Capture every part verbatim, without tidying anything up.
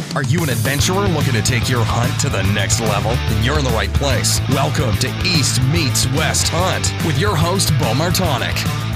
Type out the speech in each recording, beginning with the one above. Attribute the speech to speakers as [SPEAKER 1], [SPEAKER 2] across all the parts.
[SPEAKER 1] Are you an adventurer looking to take your hunt to the next level? Then you're in the right place. Welcome to East Meets West Hunt with your host, Bo Martonic.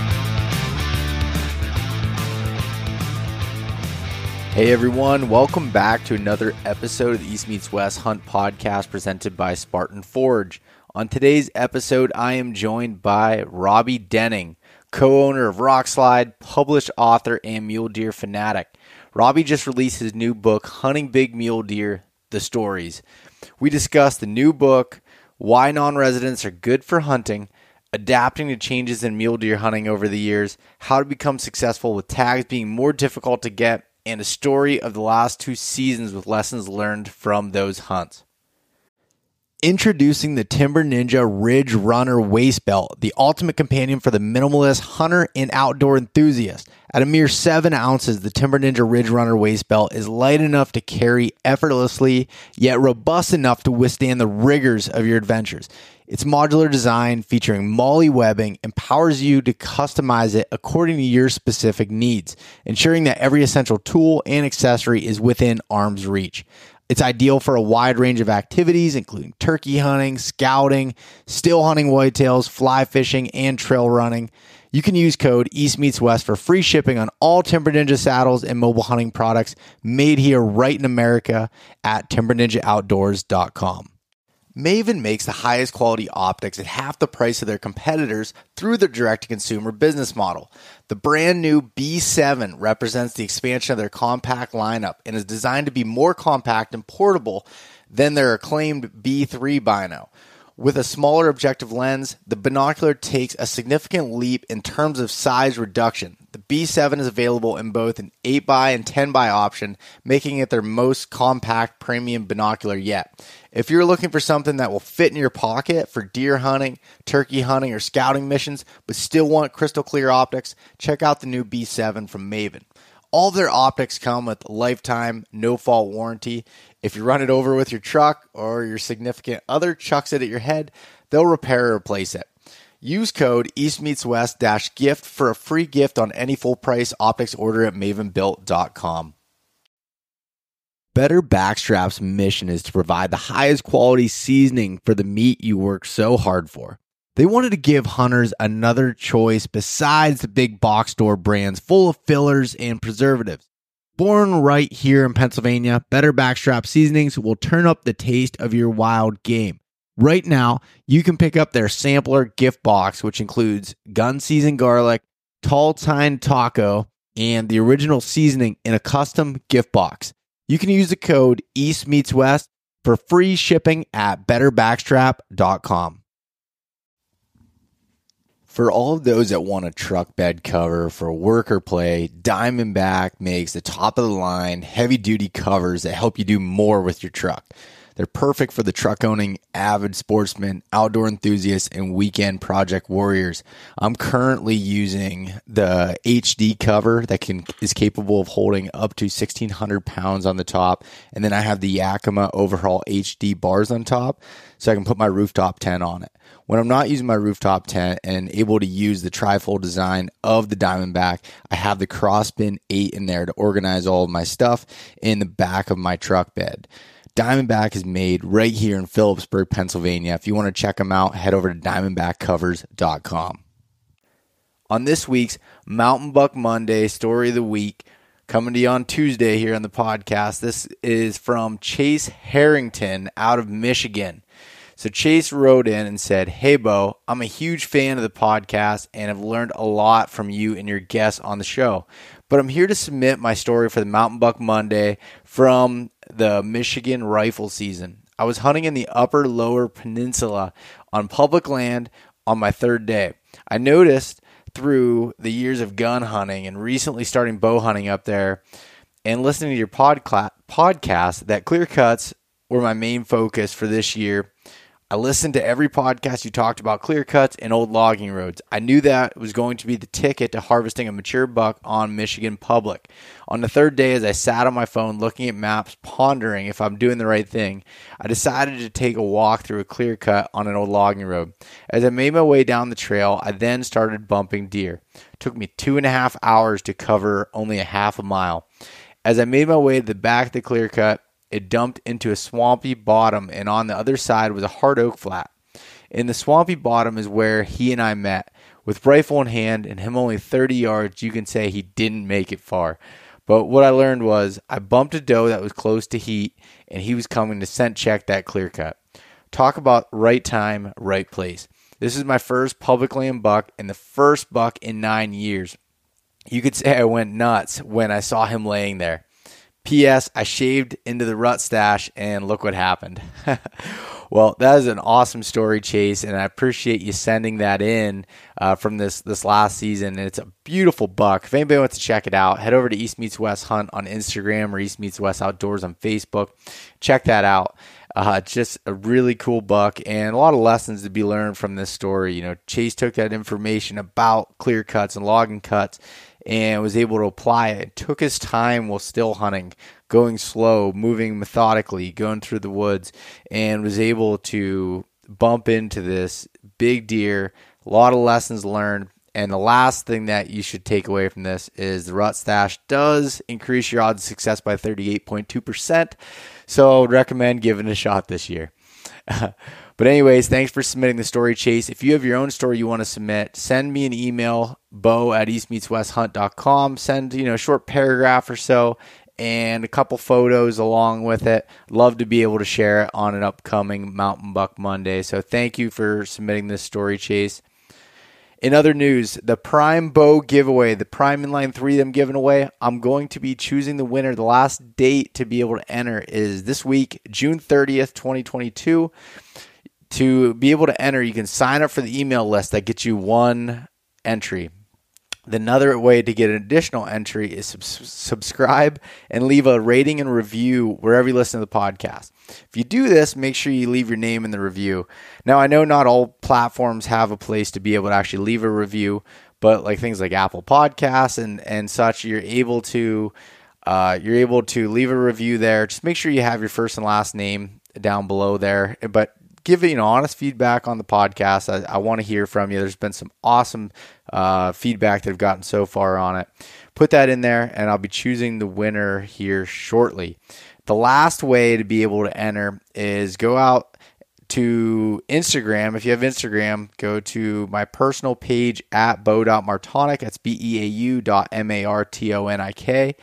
[SPEAKER 2] Hey everyone, welcome back to another episode of the East Meets West Hunt podcast presented by Spartan Forge. On today's episode, I am joined by Robbie Denning, co-owner of Rockslide, published author, and mule deer fanatic. Robbie just released his new book, Hunting Big Mule Deer, The Stories. We discuss the new book, why non-residents are good for hunting, adapting to changes in mule deer hunting over the years, how to become successful with tags being more difficult to get, and a story of the last two seasons with lessons learned from those hunts. Introducing the Timber Ninja Ridge Runner Waist Belt, the ultimate companion for the minimalist hunter and outdoor enthusiast. At a mere seven ounces, the Timber Ninja Ridge Runner Waist Belt is light enough to carry effortlessly, yet robust enough to withstand the rigors of your adventures. Its modular design, featuring MOLLE webbing, empowers you to customize it according to your specific needs, ensuring that every essential tool and accessory is within arm's reach. It's ideal for a wide range of activities, including turkey hunting, scouting, still hunting whitetails, fly fishing, and trail running. You can use code East Meets West for free shipping on all Timber Ninja saddles and mobile hunting products made here right in America at timber ninja outdoors dot com. Maven makes the highest quality optics at half the price of their competitors through their direct-to-consumer business model. The brand new B seven represents the expansion of their compact lineup and is designed to be more compact and portable than their acclaimed B three Bino. With a smaller objective lens, the binocular takes a significant leap in terms of size reduction. The B seven is available in both an eight by and ten by option, making it their most compact premium binocular yet. If you're looking for something that will fit in your pocket for deer hunting, turkey hunting, or scouting missions, but still want crystal clear optics, check out the new B seven from Maven. All of their optics come with a lifetime, no-fault warranty. If you run it over with your truck or your significant other chucks it at your head, they'll repair or replace it. Use code EastMeetsWest-gift for a free gift on any full-price optics order at maven built dot com. Better Backstrap's mission is to provide the highest quality seasoning for the meat you work so hard for. They wanted to give hunters another choice besides the big box store brands full of fillers and preservatives. Born right here in Pennsylvania, Better Backstrap Seasonings will turn up the taste of your wild game. Right now, you can pick up their sampler gift box, which includes gun seasoned garlic, tall tine taco, and the original seasoning in a custom gift box. You can use the code EastMeetsWest for free shipping at better backstrap dot com. For all of those that want a truck bed cover for work or play, Diamondback makes the top-of-the-line, heavy-duty covers that help you do more with your truck. They're perfect for the truck-owning avid sportsmen, outdoor enthusiasts, and weekend project warriors. I'm currently using the H D cover that can is capable of holding up to sixteen hundred pounds on the top, and then I have the Yakima Overhaul H D bars on top, so I can put my rooftop tent on it. When I'm not using my rooftop tent and able to use the trifold design of the Diamondback, I have the Crossbin eight in there to organize all of my stuff in the back of my truck bed. Diamondback is made right here in Phillipsburg, Pennsylvania. If you want to check them out, head over to diamondback covers dot com. On this week's Mountain Buck Monday Story of the Week, coming to you on Tuesday here on the podcast, this is from Chase Harrington out of Michigan. So Chase wrote in and said, "Hey Bo, I'm a huge fan of the podcast and have learned a lot from you and your guests on the show. But I'm here to submit my story for the Mountain Buck Monday from the Michigan rifle season. I was hunting in the upper lower peninsula on public land on my third day. I noticed through the years of gun hunting and recently starting bow hunting up there and listening to your podca- podcast that clear cuts were my main focus for this year. I listened to every podcast you talked about clear cuts and old logging roads. I knew that was going to be the ticket to harvesting a mature buck on Michigan public. On the third day, as I sat on my phone looking at maps, pondering if I'm doing the right thing, I decided to take a walk through a clear cut on an old logging road. As I made my way down the trail, I then started bumping deer. It took me two and a half hours to cover only a half a mile. As I made my way to the back of the clear cut, it dumped into a swampy bottom, and on the other side was a hard oak flat. In the swampy bottom is where he and I met. With rifle in hand and him only thirty yards, you can say he didn't make it far. But what I learned was I bumped a doe that was close to heat, and he was coming to scent check that clear cut. Talk about right time, right place. This is my first public land buck and the first buck in nine years. You could say I went nuts when I saw him laying there. P S. I shaved into the rut stash, and look what happened. Well, that is an awesome story, Chase, and I appreciate you sending that in uh, from this this last season. And it's a beautiful buck. If anybody wants to check it out, head over to East Meets West Hunt on Instagram or East Meets West Outdoors on Facebook. Check that out. Uh, just a really cool buck and a lot of lessons to be learned from this story. You know, Chase took that information about clear cuts and logging cuts and was able to apply it. It took his time while still hunting, going slow, moving methodically, going through the woods, and was able to bump into this big deer. A lot of lessons learned. And the last thing that you should take away from this is the rut stash does increase your odds of success by thirty-eight point two percent. So I would recommend giving it a shot this year. But anyways, thanks for submitting the story, Chase. If you have your own story you want to submit, send me an email, bo at east meets west hunt dot com. Send, you know, a short paragraph or so and a couple photos along with it. Love to be able to share it on an upcoming Mountain Buck Monday. So thank you for submitting this story, Chase. In other news, the Prime Bow giveaway, the Prime Inline three I'm giving away, I'm going to be choosing the winner. The last date to be able to enter is this week, June thirtieth, twenty twenty-two. To be able to enter, you can sign up for the email list that gets you one entry. Another way to get an additional entry is sub- subscribe and leave a rating and review wherever you listen to the podcast. If you do this, make sure you leave your name in the review. Now, I know not all platforms have a place to be able to actually leave a review, but like things like Apple Podcasts and, and such, you're able to uh, you're able to leave a review there. Just make sure you have your first and last name down below there, but give you know honest feedback on the podcast. I, I want to hear from you. There's been some awesome uh, feedback that I've gotten so far on it. Put that in there, and I'll be choosing the winner here shortly. The last way to be able to enter is go out to Instagram. If you have Instagram, go to my personal page at beau dot martonik. That's B E A U dot M A R T O N I K.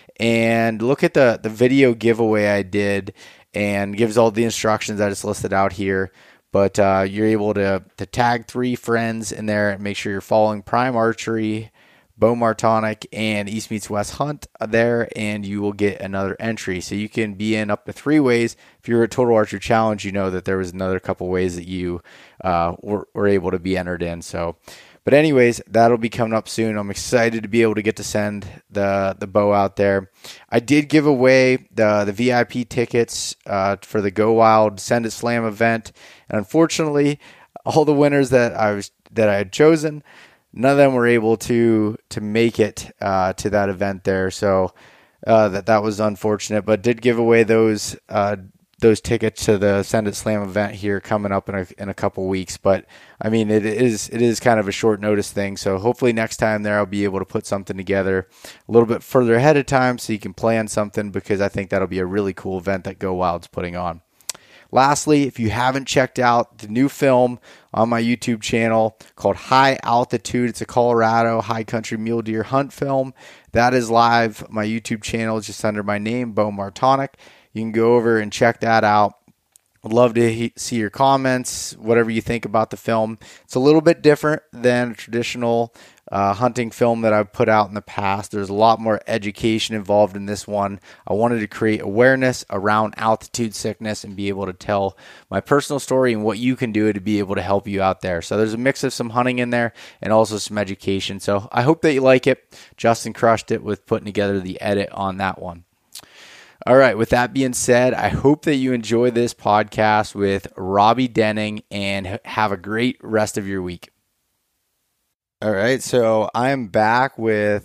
[SPEAKER 2] And look at the, the video giveaway I did, and gives all the instructions that it's listed out here. But uh, you're able to, to tag three friends in there and make sure you're following Prime Archery, Beau Martonik, and East Meets West Hunt there, and you will get another entry. So you can be in up to three ways. If you're a Total Archer Challenge, you know that there was another couple ways that you uh, were, were able to be entered in. So, but anyways, that'll be coming up soon. I'm excited to be able to get to send the the bow out there. I did give away the the V I P tickets uh, for the Go Wild Send It Slam event, and unfortunately, all the winners that I was that I had chosen, none of them were able to to make it uh, to that event there. So uh, that that was unfortunate, but did give away those uh, those tickets to the Send It Slam event here coming up in a in a couple weeks. But I mean, it is it is kind of a short notice thing. So hopefully next time there, I'll be able to put something together a little bit further ahead of time so you can plan something, because I think that'll be a really cool event that Go Wild's putting on. Lastly, if you haven't checked out the new film on my YouTube channel called High Altitude, it's a Colorado high country mule deer hunt film. That is live. My YouTube channel is just under my name, Beau Martonik. You can go over and check that out. I'd love to he- see your comments, whatever you think about the film. It's a little bit different than a traditional uh, hunting film that I've put out in the past. There's a lot more education involved in this one. I wanted to create awareness around altitude sickness and be able to tell my personal story and what you can do to be able to help you out there. So there's a mix of some hunting in there and also some education. So I hope that you like it. Justin crushed it with putting together the edit on that one. All right, with that being said, I hope that you enjoy this podcast with Robbie Denning and have a great rest of your week. All right, so I'm back with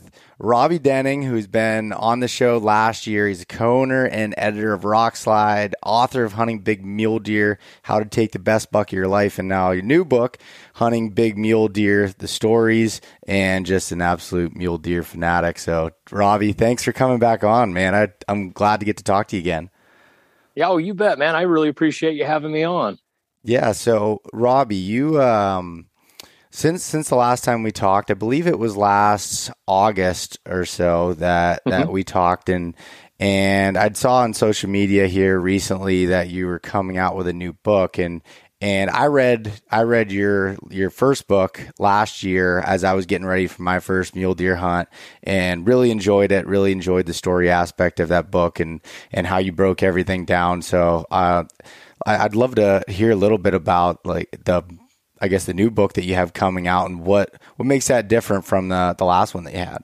[SPEAKER 2] Robbie Denning, who's been on the show last year. He's a co-owner and editor of Rockslide, author of Hunting Big Mule Deer, How to Take the Best Buck of Your Life, and now your new book, Hunting Big Mule Deer, The Stories, and just an absolute mule deer fanatic. So, Robbie, thanks for coming back on, man. I, I'm glad to get to talk to you again.
[SPEAKER 3] Yeah, oh, you bet, man. I really appreciate you having me on.
[SPEAKER 2] Yeah, so, Robbie, you... um. Since since the last time we talked, I believe it was last August or so that, mm-hmm. that we talked, and and I saw on social media here recently that you were coming out with a new book, and and I read I read your your first book last year as I was getting ready for my first mule deer hunt, and really enjoyed it. Really enjoyed the story aspect of that book and and how you broke everything down. So uh, I, I'd love to hear a little bit about like the. I guess the new book that you have coming out and what, what makes that different from the, the last one that you had.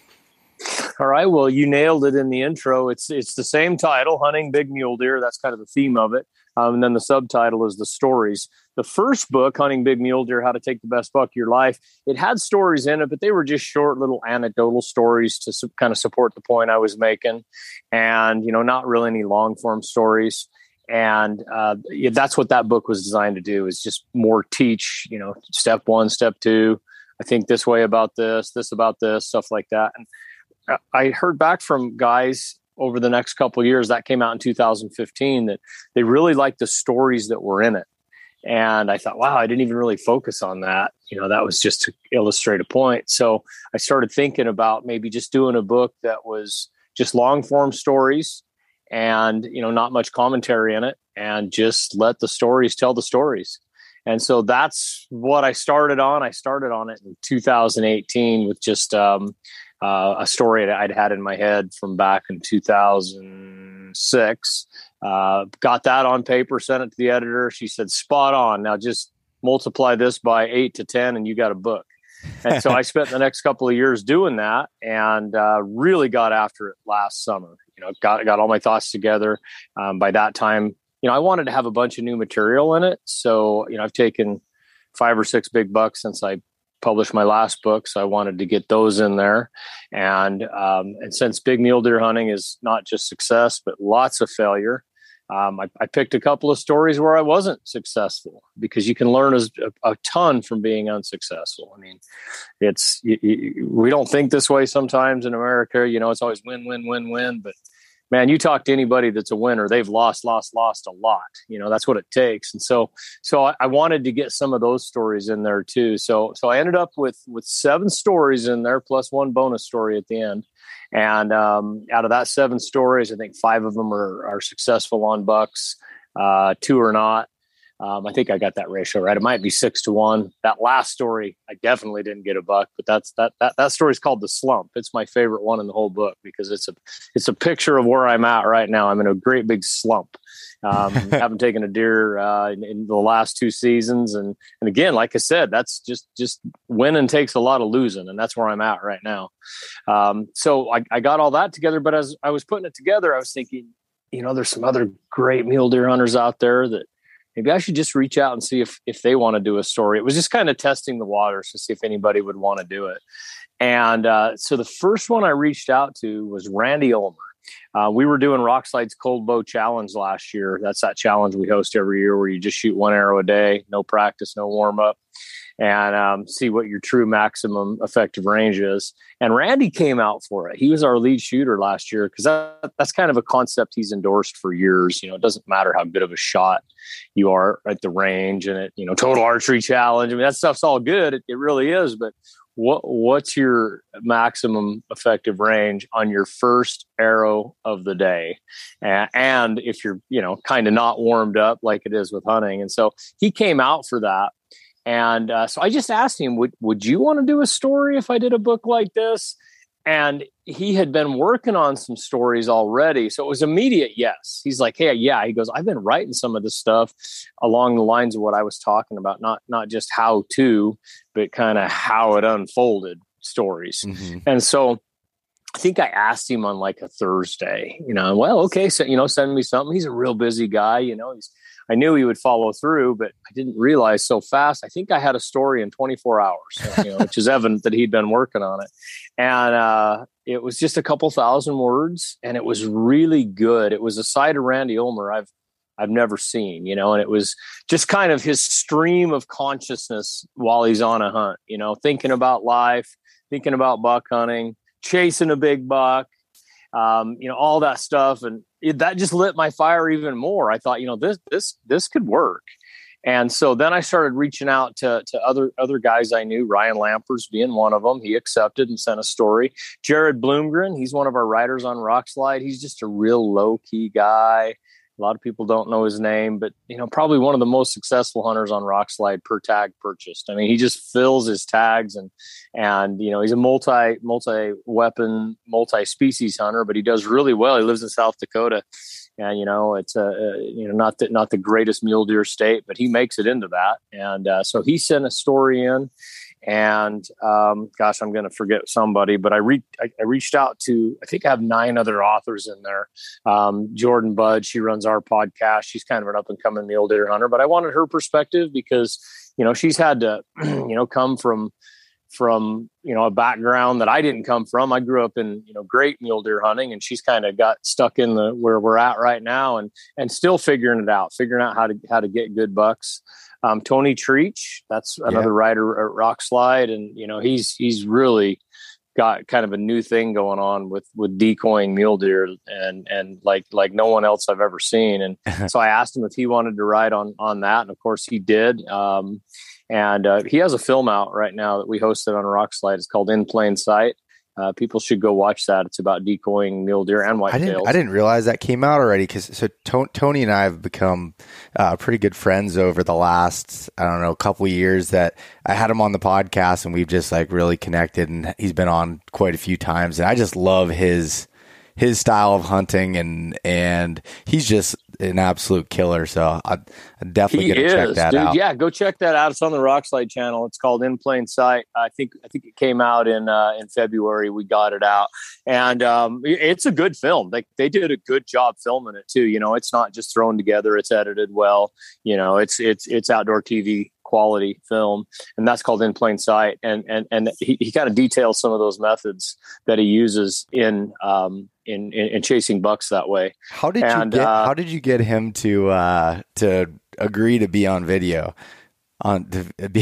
[SPEAKER 3] All right. Well, you nailed it in the intro. It's, it's the same title, Hunting Big Mule Deer. That's kind of the theme of it. Um, and then the subtitle is The Stories. The first book, Hunting Big Mule Deer, How to Take the Best Buck of Your Life, it had stories in it, but they were just short little anecdotal stories to su- kind of support the point I was making. And, you know, not really any long form stories. And uh, yeah, that's what that book was designed to do, is just more teach, you know, step one, step two, I think this way about this, this about this, stuff like that. And I heard back from guys over the next couple of years, that came out in two thousand fifteen, that they really liked the stories that were in it. And I thought, wow, I didn't even really focus on that. You know, that was just to illustrate a point. So I started thinking about maybe just doing a book that was just long form stories, and, you know, not much commentary in it, and just let the stories tell the stories. And so that's what I started on. I started on it in two thousand eighteen with just um, uh, a story that I'd had in my head from back in two thousand six. Uh, got that on paper, sent it to the editor. She said, spot on. Now just multiply this by eight to ten and you got a book. And so I spent the next couple of years doing that, and uh, really got after it last summer. You know, got got all my thoughts together. Um, by that time, you know, I wanted to have a bunch of new material in it. So, you know, I've taken five or six big bucks since I published my last book. So I wanted to get those in there. And um, and since big mule deer hunting is not just success, but lots of failure, Um, I, I picked a couple of stories where I wasn't successful, because you can learn a, a ton from being unsuccessful. I mean, it's you, you, we don't think this way sometimes in America. You know, it's always win, win, win, win. But man, you talk to anybody that's a winner, they've lost, lost, lost a lot. You know, that's what it takes. And so, so I, I wanted to get some of those stories in there too. So, so I ended up with with seven stories in there, plus one bonus story at the end. And um, out of that seven stories, I think five of them are, are successful on bucks, uh, two are not. Um, I think I got that ratio right. It might be six to one. That last story, I definitely didn't get a buck, but that's that that that story is called The Slump. It's my favorite one in the whole book, because it's a it's a picture of where I'm at right now. I'm in a great big slump. Um, haven't taken a deer uh, in, in the last two seasons, and and again, like I said, that's just just winning takes a lot of losing, and that's where I'm at right now. Um, so I, I got all that together, but as I was putting it together, I was thinking, you know, there's some other great mule deer hunters out there that maybe I should just reach out and see if if they want to do a story. It was just kind of testing the waters to see if anybody would want to do it. And uh, so the first one I reached out to was Randy Ulmer. Uh, we were doing Rockslide's Cold Bow Challenge last year. That's that challenge we host every year where you just shoot one arrow a day, no practice, no warm up, and um, see what your true maximum effective range is. And Randy came out for it. He was our lead shooter last year, because that, that's kind of a concept he's endorsed for years. You know, it doesn't matter how good of a shot you are at the range, and it, you know, total archery challenge. I mean, that stuff's all good. It, it really is. But what what's your maximum effective range on your first arrow of the day? And, and if you're, you know, kind of not warmed up like it is with hunting. And so he came out for that. And uh, so I just asked him, would, would you want to do a story if I did a book like this? And he had been working on some stories already. So it was immediate yes. He's like, hey, yeah. He goes, I've been writing some of this stuff along the lines of what I was talking about, not not just how to, but kind of how it unfolded stories. Mm-hmm. And so I think I asked him on like a Thursday, you know, well, okay, so, you know, send me something. He's a real busy guy, you know, he's, I knew he would follow through, but I didn't realize so fast. I think I had a story in twenty-four hours, you know, which is evident that he'd been working on it. And uh, it was just a couple thousand words, and it was really good. It was a side of Randy Ulmer I've I've never seen, you know, and it was just kind of his stream of consciousness while he's on a hunt, you know, thinking about life, thinking about buck hunting, chasing a big buck, um, you know, all that stuff. And it, that just lit my fire even more. I thought, you know, this, this, this could work. And so then I started reaching out to, to other, other guys I knew, Ryan Lampers being one of them. He accepted and sent a story. Jared Bloomgren, he's one of our writers on Rockslide. He's just a real low key guy. A lot of people don't know his name, but, you know, probably one of the most successful hunters on Rockslide per tag purchased. I mean, he just fills his tags and, and, you know, he's a multi, multi weapon, multi species hunter, but he does really well. He lives in South Dakota, and, you know, it's a, uh, you know, not that, not the greatest mule deer state, but he makes it into that. And, uh, so he sent a story in. And um, gosh, I'm going to forget somebody, but I, re- I, I reached out to, I think I have nine other authors in there. Um, Jordan Budd, she runs our podcast. She's kind of an up and coming mule deer hunter, but I wanted her perspective because, you know, she's had to, you know, come from, from, you know, a background that I didn't come from. I grew up in, you know, great mule deer hunting, and she's kind of got stuck in the, where we're at right now, and, and still figuring it out, figuring out how to, how to get good bucks. Um, Tony Treach, that's another yeah. writer at Rockslide. And, you know, he's, he's really got kind of a new thing going on with, with decoying mule deer and, and like, like no one else I've ever seen. And so I asked him if he wanted to write on, on that. And of course he did. Um, and, uh, he has a film out right now that we hosted on Rockslide. It's called In Plain Sight. Uh, people should go watch that. It's about decoying mule deer and whitetails.
[SPEAKER 2] I didn't, I didn't realize that came out already. Cause so to- Tony and I have become uh, pretty good friends over the last, I don't know, couple of years that I had him on the podcast, and we've just like really connected, and he's been on quite a few times. And I just love his, his style of hunting, and, and he's just an absolute killer. So I, I'm definitely going to check that
[SPEAKER 3] dude.
[SPEAKER 2] out.
[SPEAKER 3] Yeah, go check that out. It's on the Rockslide channel. It's called In Plain Sight. I think I think it came out in uh, in February. We got it out, and um, it's a good film. Like they did a good job filming it too. You know, it's not just thrown together. It's edited well. You know, it's it's it's outdoor T V quality film, and that's called In Plain Sight. And and and he, he kind of details some of those methods that he uses in um in in, in chasing bucks that way.
[SPEAKER 2] How did
[SPEAKER 3] and,
[SPEAKER 2] you get
[SPEAKER 3] uh,
[SPEAKER 2] how did you get him to uh to agree to be on video? On to be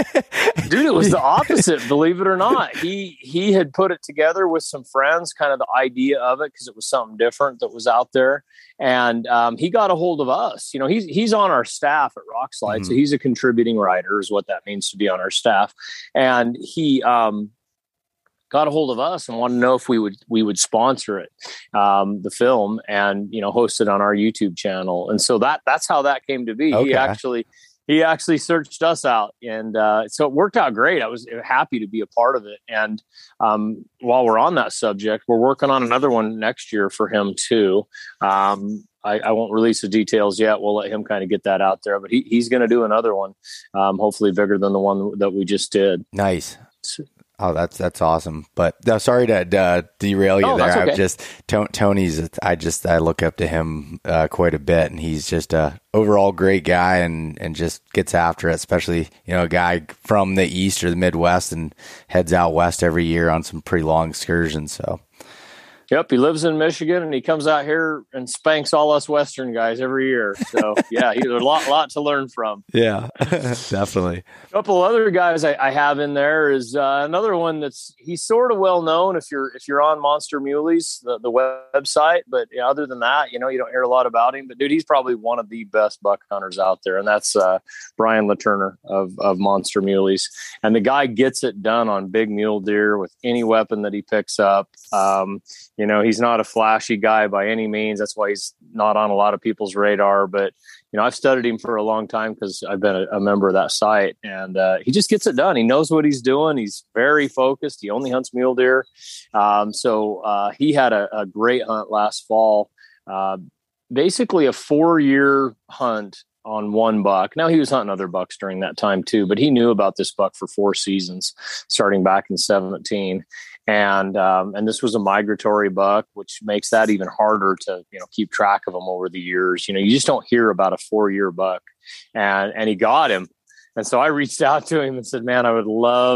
[SPEAKER 3] Dude, it was the opposite, believe it or not. He he had put it together with some friends, kind of the idea of it, because it was something different that was out there. And um, he got a hold of us. You know, he's he's on our staff at Rockslide, mm-hmm. so he's a contributing writer, is what that means to be on our staff. And he um, got a hold of us and wanted to know if we would we would sponsor it, um, the film, and you know, host it on our YouTube channel. And so that that's how that came to be.
[SPEAKER 2] Okay.
[SPEAKER 3] He actually. He actually searched us out, and uh, so it worked out great. I was happy to be a part of it. And um, while we're on that subject, we're working on another one next year for him too. Um, I, I won't release the details yet. We'll let him kind of get that out there, but he, he's going to do another one, um, hopefully bigger than the one that we just did.
[SPEAKER 2] Nice. Oh, that's that's awesome. But no, sorry to uh, derail you
[SPEAKER 3] oh,
[SPEAKER 2] there.
[SPEAKER 3] okay.
[SPEAKER 2] I'm just to- Tony's. I just I look up to him uh, quite a bit, and he's just a overall great guy, and, and just gets after it. Especially, you know, a guy from the East or the Midwest and heads out west every year on some pretty long excursions. So.
[SPEAKER 3] Yep, he lives in Michigan, and he comes out here and spanks all us Western guys every year. So, yeah, he's a lot, lot to learn from.
[SPEAKER 2] Yeah, definitely.
[SPEAKER 3] A couple other guys I, I have in there is uh, another one that's he's sort of well known if you're if you're on Monster Muleys, the, the website. But you know, other than that, you know, you don't hear a lot about him. But dude, he's probably one of the best buck hunters out there, and that's uh, Brian LaTurner of of Monster Muleys. And the guy gets it done on big mule deer with any weapon that he picks up. Um, You know, he's not a flashy guy by any means. That's why he's not on a lot of people's radar. But, you know, I've studied him for a long time because I've been a, a member of that site. And uh, he just gets it done. He knows what he's doing. He's very focused. He only hunts mule deer. Um, so uh, he had a, a great hunt last fall. Uh, basically a four-year hunt on one buck. Now, he was hunting other bucks during that time too, but he knew about this buck for four seasons, starting back in seventeen. And um, and this was a migratory buck, which makes that even harder to, you know, keep track of them over the years. You know, you just don't hear about a four-year buck. And and he got him. And so I reached out to him and said, man, I would love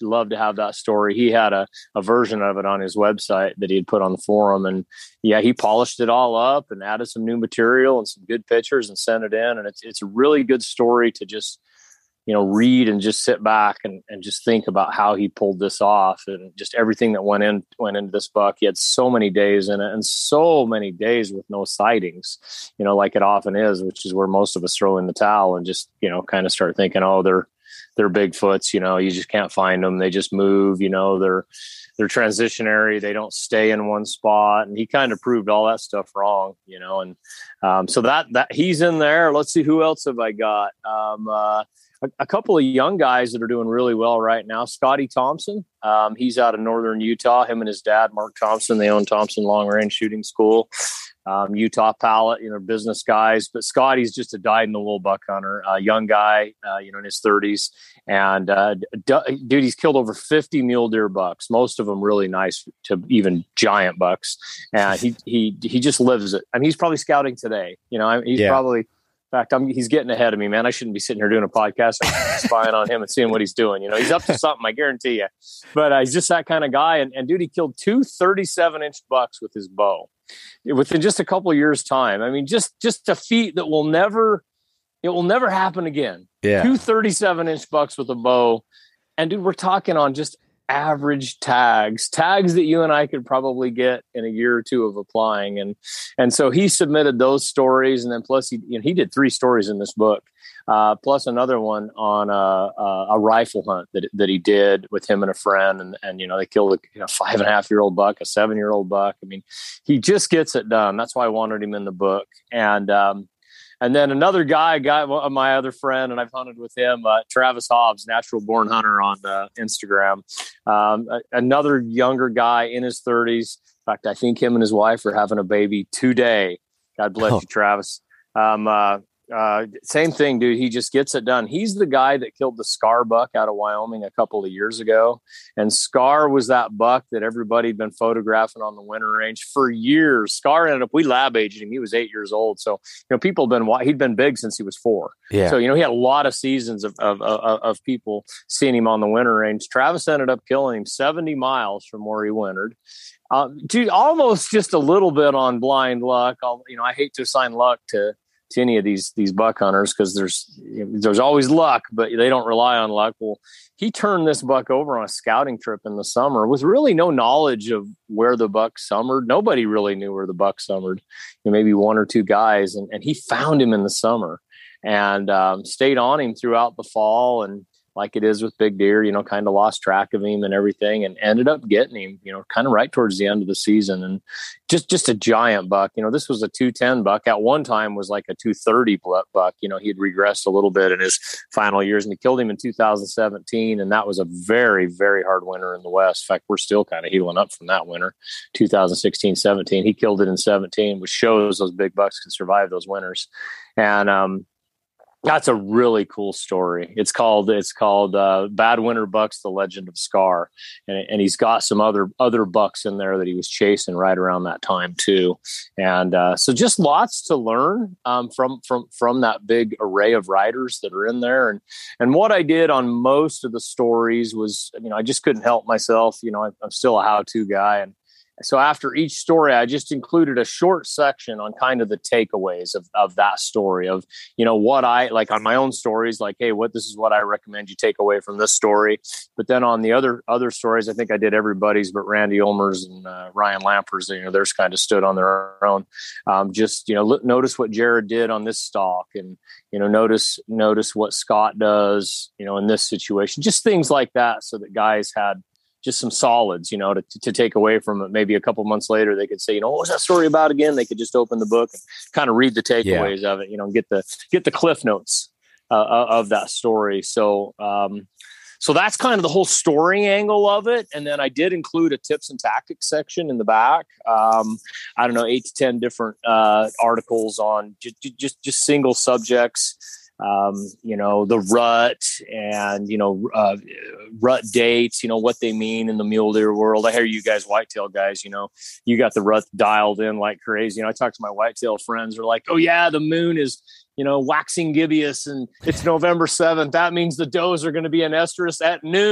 [SPEAKER 3] love to have that story. He had a, a version of it on his website that he had put on the forum, and yeah, he polished it all up and added some new material and some good pictures and sent it in. And it's, it's a really good story to just, you know, read and just sit back and, and just think about how he pulled this off and just everything that went in, went into this buck. He had so many days in it and so many days with no sightings, you know, like it often is, which is where most of us throw in the towel and just, you know, kind of start thinking, oh, they're, they're Bigfoots, you know, you just can't find them. They just move, you know, they're, they're transitionary. They don't stay in one spot. And he kind of proved all that stuff wrong, you know? And um, so that, that he's in there. Let's see, who else have I got? Um, uh, A, a couple of young guys that are doing really well right now. Scotty Thompson, um, he's out of northern Utah. Him and his dad, Mark Thompson, they own Thompson Long Range Shooting School. Um, Utah Pallet, you know, business guys. But Scotty's just a dyed-in-the-wool buck hunter, a young guy, uh, you know, in his thirties. And uh, d- dude, he's killed over fifty mule deer bucks, most of them really nice to even giant bucks. And he he he just lives it. I mean, he's probably scouting today. You know, I mean, he's yeah. probably. In fact, I'm, he's getting ahead of me, man. I shouldn't be sitting here doing a podcast. I'm spying on him and seeing what he's doing. You know, he's up to something, I guarantee you. But uh, he's just that kind of guy. And, and dude, he killed two thirty-seven inch bucks with his bow within just a couple of years' time. I mean, just just a feat that will never, it will never happen again.
[SPEAKER 2] Yeah.
[SPEAKER 3] Two thirty-seven inch bucks with a bow. And dude, we're talking on just average tags, tags that you and I could probably get in a year or two of applying. And, and so he submitted those stories. And then plus he, you know, he did three stories in this book, uh, plus another one on a, a, a rifle hunt that, that he did with him and a friend. And, and, you know, they killed a you know, five and a half year old buck, a seven year old buck. I mean, he just gets it done. That's why I wanted him in the book. And, um, And then another guy, guy, my other friend, and I've hunted with him, uh, Travis Hobbs, Natural Born Hunter on uh, Instagram. Um, a, another younger guy in his thirties. In fact, I think him and his wife are having a baby today. God bless oh. you, Travis. Um, uh, uh, same thing, dude. He just gets it done. He's the guy that killed the Scar buck out of Wyoming a couple of years ago. And Scar was that buck that everybody had been photographing on the winter range for years. Scar ended up, we lab aged him. He was eight years old. So, you know, people have been, he'd been big since he was four.
[SPEAKER 2] Yeah.
[SPEAKER 3] So, you know, he had a lot of seasons of, of, of, of people seeing him on the winter range. Travis ended up killing him seventy miles from where he wintered. Uh, dude, almost just a little bit on blind luck. I'll, you know, I hate to assign luck to, to any of these these buck hunters because there's you know, there's always luck, but they don't rely on luck. Well, he turned this buck over on a scouting trip in the summer with really no knowledge of where the buck summered. Nobody really knew where the buck summered. You know, maybe one or two guys, and, and he found him in the summer and um, stayed on him throughout the fall. And like it is with big deer, you know, kind of lost track of him and everything and ended up getting him, you know, kind of right towards the end of the season. And just, just a giant buck, you know, this was a two ten buck at one time was like a two thirty buck. You know, he had regressed a little bit in his final years and he killed him in two thousand seventeen. And that was a very, very hard winter in the West. In fact, we're still kind of healing up from that winter, two thousand sixteen, seventeen. He killed it in seventeen, which shows those big bucks can survive those winters. And, um, that's a really cool story. It's called it's called uh, Bad Winter Bucks: The Legend of Scar, and, and he's got some other other bucks in there that he was chasing right around that time too. And uh, so, just lots to learn um, from from from that big array of writers that are in there. And and what I did on most of the stories was, you know, I just couldn't help myself. You know, I'm still a how-to guy, and so after each story, I just included a short section on kind of the takeaways of, of that story of, you know, what I like on my own stories, like, hey, what, this is what I recommend you take away from this story. But then on the other, other stories, I think I did everybody's, but Randy Ulmer's and uh, Ryan Lampers, you know, theirs kind of stood on their own. Um, just, you know, look, notice what Jared did on this stalk and, you know, notice, notice what Scott does, you know, in this situation, just things like that. So that guys had just some solids, you know, to, to take away from it. Maybe a couple months later, they could say, you know, what was that story about again? They could just open the book and kind of read the takeaways yeah. of it, you know, get the, get the cliff notes uh, of that story. So, um, so that's kind of the whole story angle of it. And then I did include a tips and tactics section in the back. Um, I don't know, eight to ten different uh, articles on just, just, just single subjects. Um, you know, the rut and, you know, uh, rut dates, you know, what they mean in the mule deer world. I hear you guys whitetail guys, you know, you got the rut dialed in like crazy. You know, I talk to my whitetail friends are like, oh yeah, the moon is, you know, waxing gibbous and it's November seventh. That means the does are going to be in estrus at noon.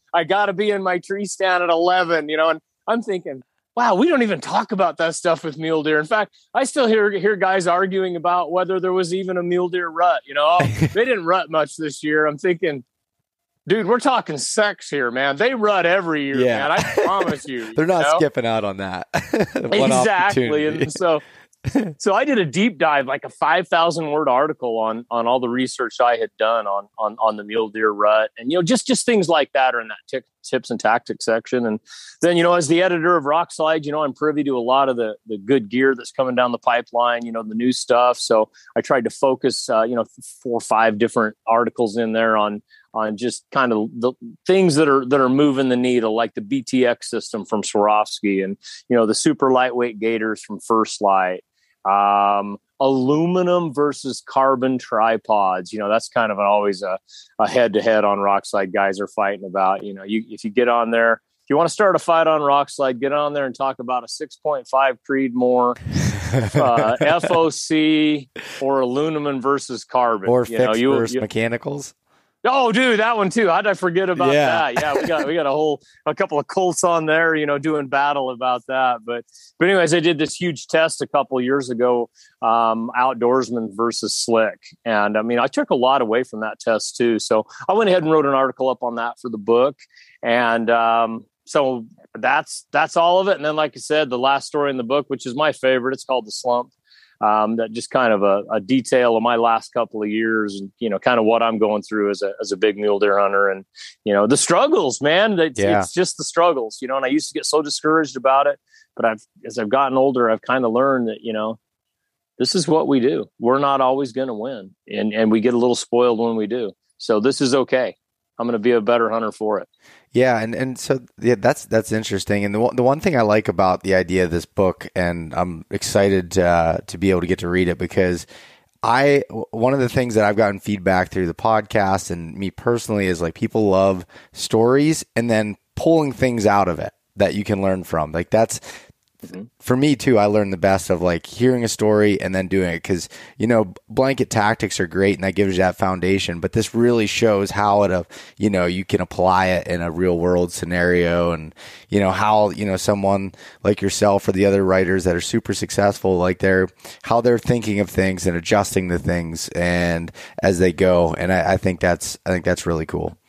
[SPEAKER 3] I got to be in my tree stand at eleven, you know, and I'm thinking, wow, we don't even talk about that stuff with mule deer. In fact, I still hear hear guys arguing about whether there was even a mule deer rut. You know, oh, they didn't rut much this year. I'm thinking, dude, we're talking sex here, man. They rut every year,
[SPEAKER 2] yeah.
[SPEAKER 3] man. I promise you.
[SPEAKER 2] They're not
[SPEAKER 3] you know?
[SPEAKER 2] skipping out on that.
[SPEAKER 3] Exactly. And so, so I did a deep dive, like a five thousand word article on, on all the research I had done on, on, on the mule deer rut. And, you know, just, just things like that are in that t- tips and tactics section. And then, you know, as the editor of Rock Slide, you know, I'm privy to a lot of the, the good gear that's coming down the pipeline, you know, the new stuff. So I tried to focus, uh, you know, four or five different articles in there on, on just kind of the things that are, that are moving the needle, like the B T X system from Swarovski and, you know, the super lightweight gators from First Light. Um, aluminum versus carbon tripods. You know, that's kind of an, always a, a head-to-head on Rock Slide guys are fighting about. You know, you if you get on there, if you want to start a fight on Rock Slide, get on there and talk about a six point five Creedmoor, uh, F O C, or aluminum versus carbon.
[SPEAKER 2] Or
[SPEAKER 3] you
[SPEAKER 2] fixed
[SPEAKER 3] know, you,
[SPEAKER 2] versus
[SPEAKER 3] you,
[SPEAKER 2] mechanicals.
[SPEAKER 3] Oh, dude, that one too. How'd I forget about
[SPEAKER 2] yeah.
[SPEAKER 3] that? Yeah, we got we got a whole a couple of Colts on there, you know, doing battle about that. But but anyways, I did this huge test a couple of years ago, um, outdoorsman versus slick, and I mean, I took a lot away from that test too. So I went ahead and wrote an article up on that for the book, and um, so that's that's all of it. And then, like I said, the last story in the book, which is my favorite, it's called The Slump. Um, that just kind of a, a detail of my last couple of years and, you know, kind of what I'm going through as a, as a big mule deer hunter and, you know, the struggles, man, it's, yeah. it's just the struggles, you know, and I used to get so discouraged about it, but I've, as I've gotten older, I've kind of learned that, you know, this is what we do. We're not always going to win and, and we get a little spoiled when we do. So this is okay. I'm going to be a better hunter for it.
[SPEAKER 2] Yeah. And, and so yeah, that's, that's interesting. And the, the one thing I like about the idea of this book, and I'm excited uh, to be able to get to read it because I, one of the things that I've gotten feedback through the podcast and me personally is like people love stories and then pulling things out of it that you can learn from. Like that's, Mm-hmm. for me too, I learned the best of like hearing a story and then doing it because, you know, blanket tactics are great and that gives you that foundation, but this really shows how it, uh, you know, you can apply it in a real world scenario and, you know, how, you know, someone like yourself or the other writers that are super successful, like they're, how they're thinking of things and adjusting the things and as they go. And I, I think that's, I think that's really cool.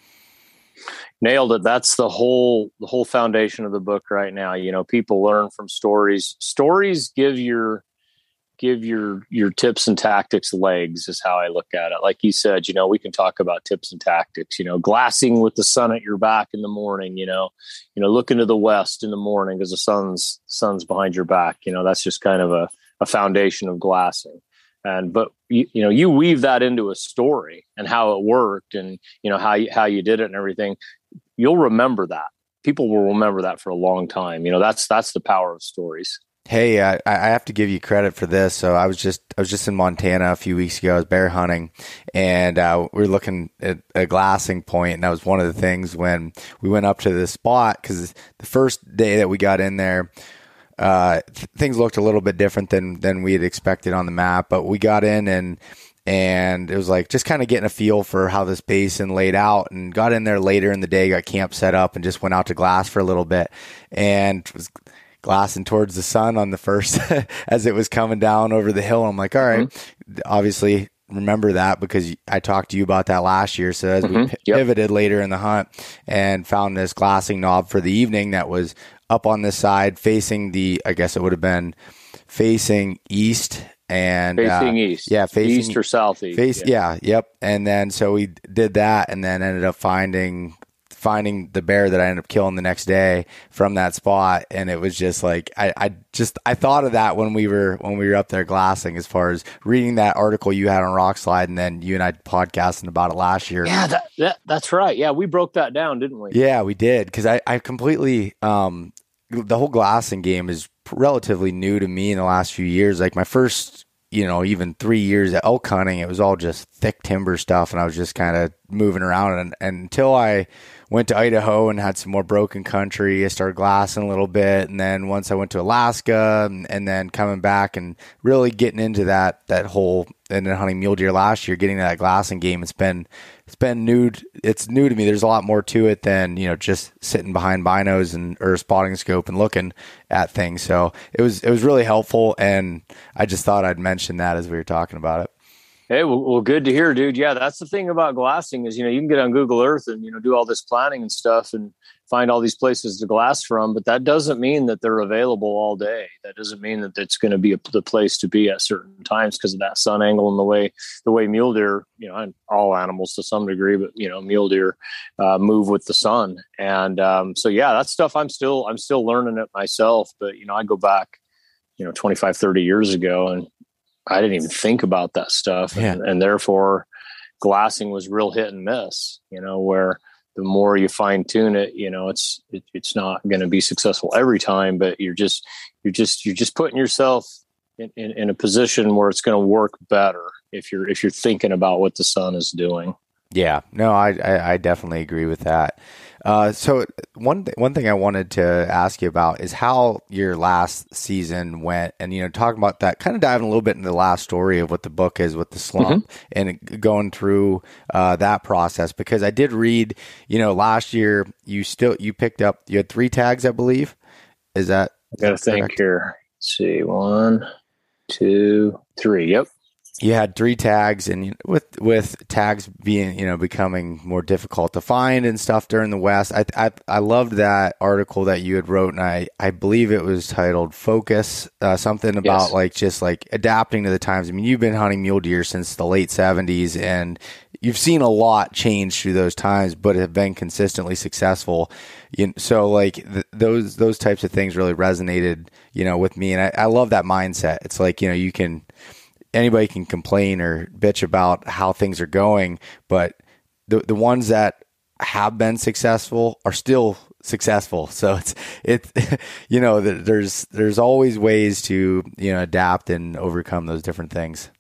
[SPEAKER 3] Nailed it. That's the whole the whole foundation of the book right now. You know, people learn from stories. Stories give your give your your tips and tactics legs is how I look at it. Like you said, you know, we can talk about tips and tactics, you know, glassing with the sun at your back in the morning, you know, you know, looking to the west in the morning because the sun's sun's behind your back. You know, that's just kind of a, a foundation of glassing. And, but you, you know, you weave that into a story and how it worked and, you know, how you, how you did it and everything. You'll remember that. People will remember that for a long time. You know, that's, that's the power of stories.
[SPEAKER 2] Hey, I, I have to give you credit for this. So I was just, I was just in Montana a few weeks ago. I was bear hunting and uh, we were looking at a glassing point. And that was one of the things when we went up to this spot, because the first day that we got in there, uh, th- things looked a little bit different than, than we had expected on the map, but we got in and, and it was like just kind of getting a feel for how this basin laid out and got in there later in the day, got camp set up and just went out to glass for a little bit and was glassing towards the sun on the first as it was coming down over the hill. I'm like, all right, mm-hmm. obviously remember that because I talked to you about that last year. So as mm-hmm. we p- yep. pivoted later in the hunt and found this glassing knob for the evening that was up on this side facing the, I guess it would have been facing east and
[SPEAKER 3] facing
[SPEAKER 2] uh,
[SPEAKER 3] east.
[SPEAKER 2] Yeah. Facing
[SPEAKER 3] east or southeast.
[SPEAKER 2] Face, yeah. yeah. Yep. And then, so we did that and then ended up finding, finding the bear that I ended up killing the next day from that spot. And it was just like, I, I just, I thought of that when we were, when we were up there glassing, as far as reading that article you had on Rock Slide and then you and I podcasting about it last year.
[SPEAKER 3] Yeah, that, that that's right. Yeah. We broke that down, didn't we?
[SPEAKER 2] Yeah, we did. Cause I, I completely, um, the whole glassing game is relatively new to me in the last few years. Like my first, you know, even three years at elk hunting, it was all just thick timber stuff. And I was just kind of moving around and, and until I went to Idaho and had some more broken country, I started glassing a little bit. And then once I went to Alaska and, and then coming back and really getting into that, that whole and then hunting mule deer last year, getting to that glassing game, it's been it's been new. It's new to me. There's a lot more to it than, you know, just sitting behind binos and or a spotting scope and looking at things. So it was it was really helpful, and I just thought I'd mention that as we were talking about it.
[SPEAKER 3] Hey, well, well, good to hear, dude. Yeah, that's the thing about glassing is, you know, you can get on Google Earth and, you know, do all this planning and stuff and find all these places to glass from, but that doesn't mean that they're available all day. That doesn't mean that it's going to be a, the place to be at certain times because of that sun angle and the way the way mule deer, you know, and all animals to some degree, but, you know, mule deer uh, move with the sun. And um, so, yeah, that's stuff I'm still I'm still learning it myself. But, you know, I go back, you know, twenty-five, thirty years ago, and I didn't even think about that stuff.
[SPEAKER 2] Yeah.
[SPEAKER 3] And, and therefore glassing was real hit and miss, you know, where the more you fine tune it, you know, it's, it, it's not going to be successful every time, but you're just, you're just, you're just putting yourself in, in, in a position where it's going to work better if you're, if you're thinking about what the sun is doing.
[SPEAKER 2] Yeah, no, I, I, I definitely agree with that. Uh, so one th- one thing I wanted to ask you about is how your last season went, and, you know, talking about that, kind of diving a little bit into the last story of what the book is with the slump, mm-hmm. and going through uh, that process, because I did read, you know, last year you still you picked up you had three tags, I believe. Is that?
[SPEAKER 3] I got to think here. Let's see, one, two, three. Yep.
[SPEAKER 2] You had three tags, and with with tags being, you know, becoming more difficult to find and stuff during the West, I I, I loved that article that you had wrote, and I, I believe it was titled "Focus," uh, something about yes. like just like adapting to the times. I mean, you've been hunting mule deer since the late seventies, and you've seen a lot change through those times, but have been consistently successful. You, so like th- those those types of things really resonated, you know, with me, and I, I love that mindset. It's like, you know, you can. Anybody can complain or bitch about how things are going, but the the ones that have been successful are still successful. So it's it you know, there's there's always ways to, you know, adapt and overcome those different things.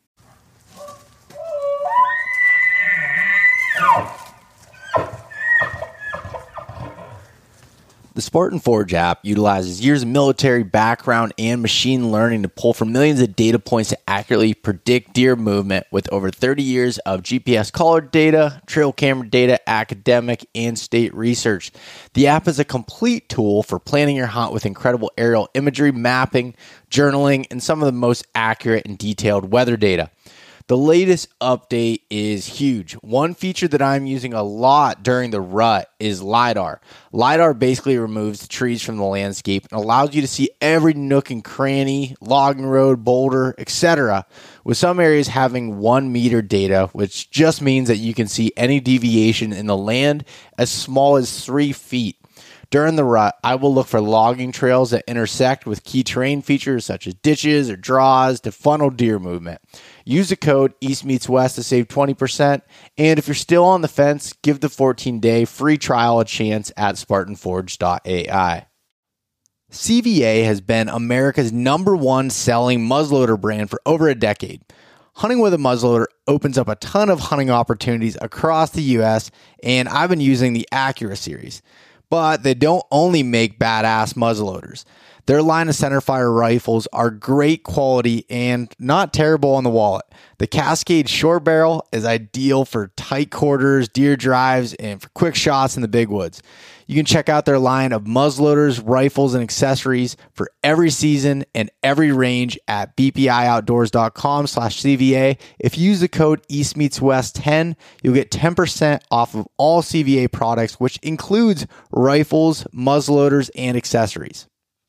[SPEAKER 2] The Spartan Forge app utilizes years of military background and machine learning to pull from millions of data points to accurately predict deer movement, with over thirty years of G P S collar data, trail camera data, academic, and state research. The app is a complete tool for planning your hunt with incredible aerial imagery, mapping, journaling, and some of the most accurate and detailed weather data. The latest update is huge. One feature that I'm using a lot during the rut is LiDAR. LiDAR basically removes the trees from the landscape and allows you to see every nook and cranny, logging road, boulder, et cetera, with some areas having one meter data, which just means that you can see any deviation in the land as small as three feet. During the rut, I will look for logging trails that intersect with key terrain features such as ditches or draws to funnel deer movement. Use the code East Meets West to save twenty percent. And if you're still on the fence, give the fourteen-day free trial a chance at Spartan Forge dot A I. C V A has been America's number one selling muzzleloader brand for over a decade. Hunting with a muzzleloader opens up a ton of hunting opportunities across the U S, and I've been using the Accura series. But they don't only make badass muzzleloaders. Their line of centerfire rifles are great quality and not terrible on the wallet. The Cascade short barrel is ideal for tight quarters, deer drives, and for quick shots in the big woods. You can check out their line of muzzleloaders, rifles, and accessories for every season and every range at b p i outdoors dot com slash C V A. If you use the code East Meets West ten, you'll get ten percent off of all C V A products, which includes rifles, muzzleloaders, and accessories.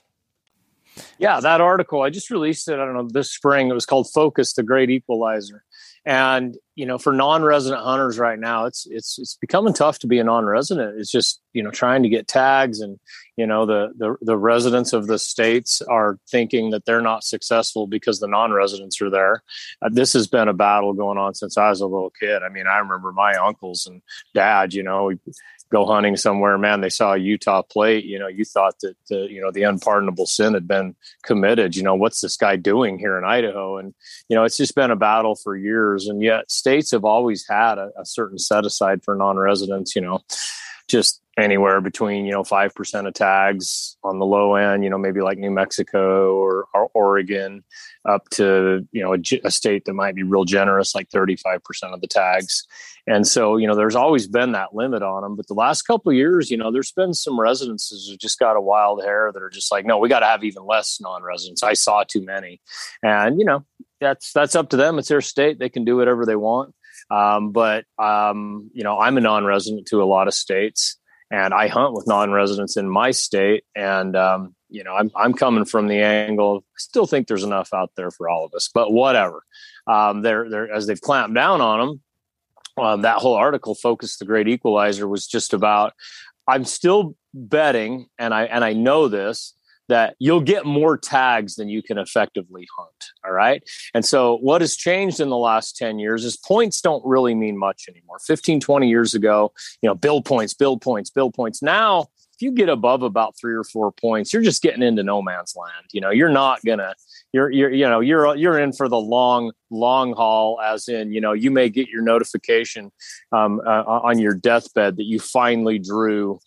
[SPEAKER 3] Yeah, that article, I just released it, I don't know, this spring. It was called Focus, the Great Equalizer. And, you know, for non-resident hunters right now, it's it's it's becoming tough to be a non-resident. It's just, you know, trying to get tags, and, you know, the the, the residents of the states are thinking that they're not successful because the non-residents are there. Uh, this has been a battle going on since I was a little kid. I mean, I remember my uncles and dad, you know, we go hunting somewhere, man, they saw a Utah plate, you know, you thought that the, you know, the unpardonable sin had been committed. You know, what's this guy doing here in Idaho? And, you know, it's just been a battle for years. And yet states have always had a, a certain set aside for non-residents, you know, just anywhere between, you know, five percent of tags on the low end, you know, maybe like New Mexico or, or Oregon, up to, you know, a, a state that might be real generous, like thirty-five percent of the tags. And so, you know, there's always been that limit on them. But the last couple of years, you know, there's been some residences who just got a wild hair that are just like, no, we got to have even less non-residents. I saw too many. And, you know, that's, that's up to them. It's their state. They can do whatever they want. Um, but, um, you know, I'm a non-resident to a lot of states, and I hunt with non-residents in my state. And, um, you know, I'm, I'm coming from the angle. I still think there's enough out there for all of us, but whatever. Um, they're, they're, as they've clamped down on them, um, that whole article focused, The Great Equalizer, was just about, I'm still betting, and I, and I know this, that you'll get more tags than you can effectively hunt. All right. And so what has changed in the last ten years is points don't really mean much anymore. fifteen, twenty years ago, you know, build points, build points, build points. Now, if you get above about three or four points, you're just getting into no man's land. You know, you're not gonna, you're, you're, you know, you're, you're in for the long, long haul, as in, you know, you may get your notification um, uh, on your deathbed that you finally drew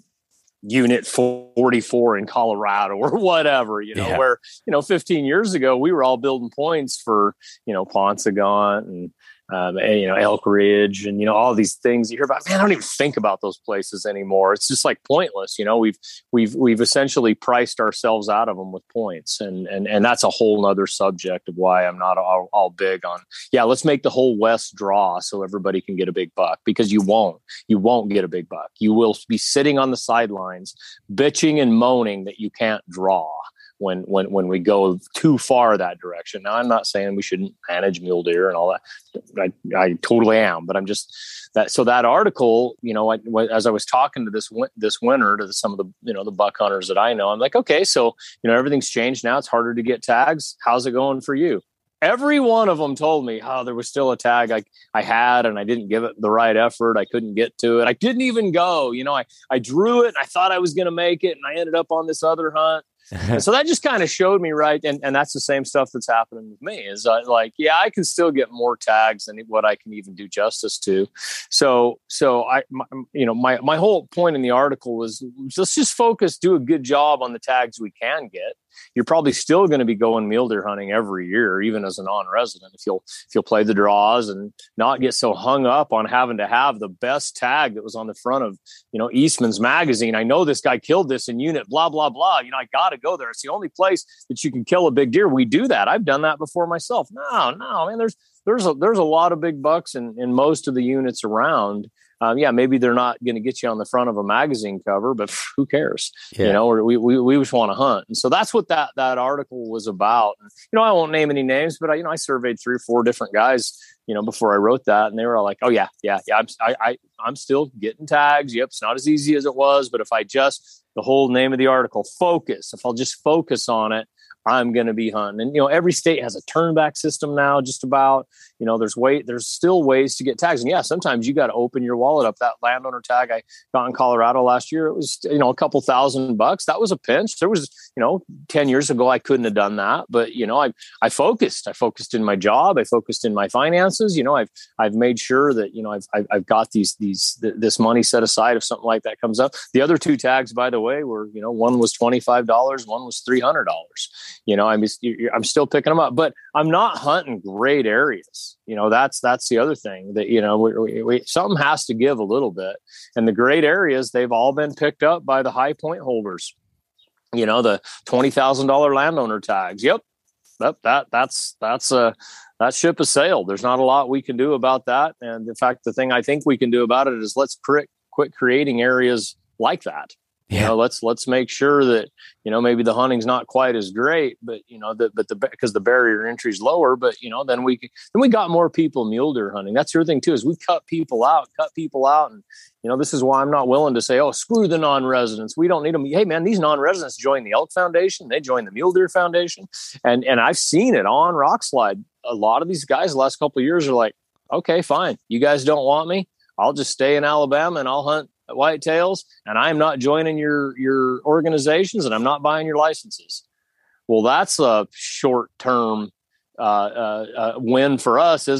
[SPEAKER 3] unit forty-four in Colorado or whatever, you know, yeah. where, you know, fifteen years ago, we were all building points for, you know, Paunsaugunt and, um, and, you know, Elk Ridge and, you know, all these things you hear about. Man, I don't even think about those places anymore. It's just like pointless. You know, we've, we've, we've essentially priced ourselves out of them with points. And, and, and that's a whole nother subject of why I'm not all, all big on, yeah, let's make the whole West draw so everybody can get a big buck, because you won't, you won't get a big buck. You will be sitting on the sidelines, bitching and moaning that you can't draw when, when, when we go too far that direction. Now, I'm not saying we shouldn't manage mule deer and all that. I, I totally am, but I'm just that. So that article, you know, I, as I was talking to this, this winter to some of the, you know, the buck hunters that I know, I'm like, okay, so, you know, everything's changed now. It's harder to get tags. How's it going for you? Every one of them told me, oh, there was still a tag I, I had, and I didn't give it the right effort. I couldn't get to it. I didn't even go, you know, I, I drew it and I thought I was going to make it, and I ended up on this other hunt. So that just kind of showed me, right. And, and that's the same stuff that's happening with me is uh, like, yeah, I can still get more tags than what I can even do justice to. So, so I, my, you know, my, my whole point in the article was, let's just focus, do a good job on the tags we can get. You're probably still going to be going mule deer hunting every year, even as a non-resident, if you'll if you'll play the draws and not get so hung up on having to have the best tag that was on the front of, you know, Eastman's magazine. I know this guy killed this in unit, blah, blah, blah. You know, I got to go there. It's the only place that you can kill a big deer. We do that. I've done that before myself. No, no, man, there's there's a, there's a lot of big bucks in, in most of the units around. Um, yeah, maybe they're not going to get you on the front of a magazine cover, but pff, who cares? Yeah. You know, or we, we we just want to hunt, and so that's what that that article was about. And, you know, I won't name any names, but I, you know, I surveyed three or four different guys, you know, before I wrote that, and they were all like, "Oh yeah, yeah, yeah, I'm I, I I'm still getting tags. Yep, it's not as easy as it was, but if I just the whole name of the article, focus. If I'll just focus on it, I'm going to be hunting." And, you know, every state has a turnback system now, just about, you know, there's way, there's still ways to get tags. And yeah, sometimes you got to open your wallet up. That landowner tag I got in Colorado last year, it was, you know, a couple thousand bucks. That was a pinch. There was, you know, ten years ago, I couldn't have done that, but, you know, I, I focused, I focused in my job. I focused in my finances. You know, I've, I've made sure that, you know, I've, I've, I've got these, these, th- this money set aside if something like that comes up. The other two tags, by the way, were, you know, one was twenty-five dollars, one was three hundred dollars. You know, I'm I'm still picking them up, but I'm not hunting great areas. You know, that's that's the other thing that, you know, we, we, we, something has to give a little bit. And the great areas, they've all been picked up by the high point holders. You know, the twenty thousand dollars landowner tags. Yep, that that that's that's a that ship has sailed. There's not a lot we can do about that. And in fact, the thing I think we can do about it is let's cre- quit creating areas like that. You know, let's let's make sure that, you know, maybe the hunting's not quite as great, but, you know, that but the because the barrier entry is lower, but, you know, then we then we got more people mule deer hunting. That's the other thing too, is we cut people out, cut people out, and, you know, this is why I'm not willing to say, oh, screw the non-residents. We don't need them. Hey, man, these non-residents join the Elk Foundation, they join the Mule Deer Foundation, and and I've seen it on Rock Slide. A lot of these guys the last couple of years are like, okay, fine, you guys don't want me, I'll just stay in Alabama and I'll hunt whitetails, and I'm not joining your your organizations, and I'm not buying your licenses. Well, that's a short-term uh, uh, uh, win for us, isn't it?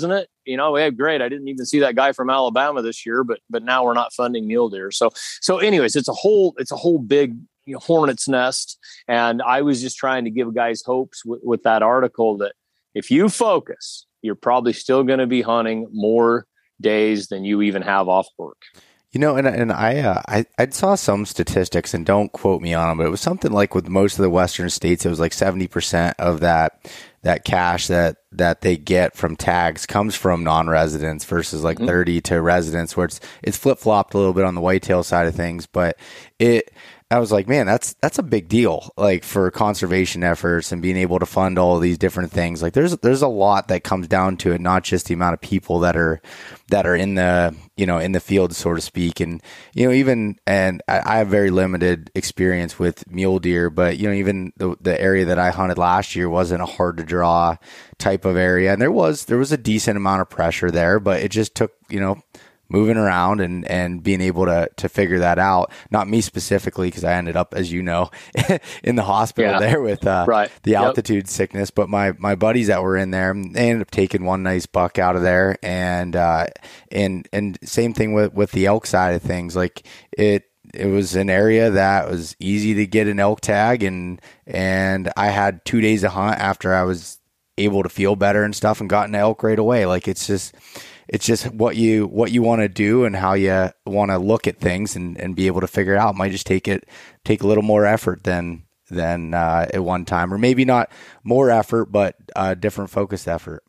[SPEAKER 3] You know, hey, great. I didn't even see that guy from Alabama this year, but but now we're not funding mule deer. So so anyways, it's a whole it's a whole big, you know, hornet's nest. And I was just trying to give guys hopes with, with that article that if you focus, you're probably still going to be hunting more days than you even have off work.
[SPEAKER 2] You know, and and I, uh, I I saw some statistics, and don't quote me on them, but it was something like with most of the Western states, it was like seventy percent of that that cash that that they get from tags comes from non-residents versus like mm-hmm. thirty to residents, where it's it's flip flopped a little bit on the whitetail side of things, but it. I was like, man, that's that's a big deal, like for conservation efforts and being able to fund all of these different things. Like there's there's a lot that comes down to it, not just the amount of people that are that are in the you know in the field, so to speak. And you know even and I, I have very limited experience with mule deer, but you know even the the area that I hunted last year wasn't a hard to draw type of area, and there was there was a decent amount of pressure there, but it just took you know. moving around and, and being able to, to figure that out. Not me specifically, because I ended up, as you know, in the hospital yeah. there with uh,
[SPEAKER 3] right.
[SPEAKER 2] the altitude yep. sickness. But my, my buddies that were in there, they ended up taking one nice buck out of there. And uh, and and same thing with, with the elk side of things. Like it it was an area that was easy to get an elk tag, and and I had two days of hunt after I was able to feel better and stuff, and got an elk right away. Like it's just. It's just what you what you want to do and how you want to look at things and, and be able to figure it out. It might just take it take a little more effort than than uh, at one time, or maybe not more effort, but a different focused effort.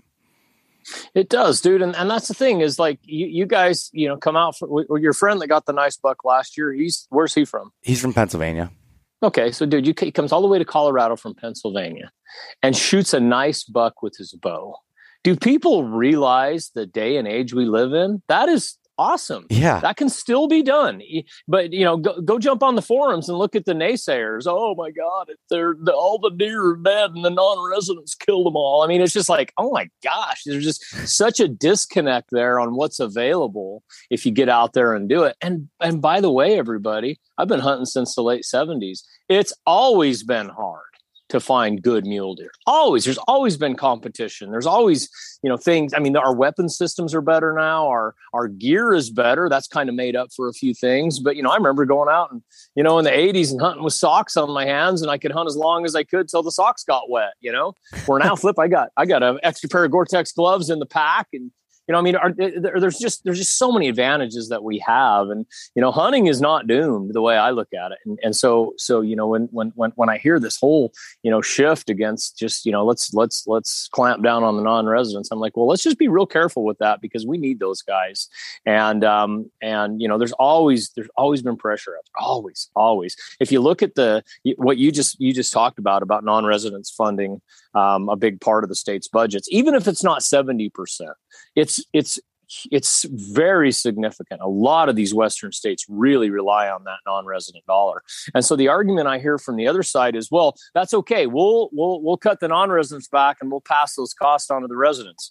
[SPEAKER 3] It does, dude, and and that's the thing is like you, you guys, you know, come out for your friend that got the nice buck last year. He's where's he from?
[SPEAKER 2] He's from Pennsylvania.
[SPEAKER 3] Okay, so dude, you, he comes all the way to Colorado from Pennsylvania and shoots a nice buck with his bow. Do people realize the day and age we live in? That is awesome.
[SPEAKER 2] Yeah.
[SPEAKER 3] That can still be done. But, you know, go, go jump on the forums and look at the naysayers. Oh, my God, they're, the, all the deer are dead and the non-residents killed them all. I mean, it's just like, oh, my gosh, there's just such a disconnect there on what's available if you get out there and do it. And, and by the way, everybody, I've been hunting since the late seventies. It's always been hard to find good mule deer. Always. There's always been competition. There's always, you know, things. I mean, our weapon systems are better now. Our, our gear is better. That's kind of made up for a few things. But, you know, I remember going out and, you know, in the eighties and hunting with socks on my hands, and I could hunt as long as I could till the socks got wet, you know, where now flip, I got, I got an extra pair of Gore-Tex gloves in the pack, and, you know, I mean, are, there's just there's just so many advantages that we have, and you know, hunting is not doomed the way I look at it. And, and so, so you know, when when when when I hear this whole you know shift against just you know let's let's let's clamp down on the non-residents, I'm like, well, let's just be real careful with that, because we need those guys. And um and you know, there's always there's always been pressure out there, always always. If you look at the what you just you just talked about about non-residents funding um, a big part of the state's budgets, even if it's not seventy percent. It's it's it's very significant. A lot of these Western states really rely on that non-resident dollar. And so the argument I hear from the other side is, well, that's okay. We'll we'll we'll cut the non-residents back and we'll pass those costs on to the residents.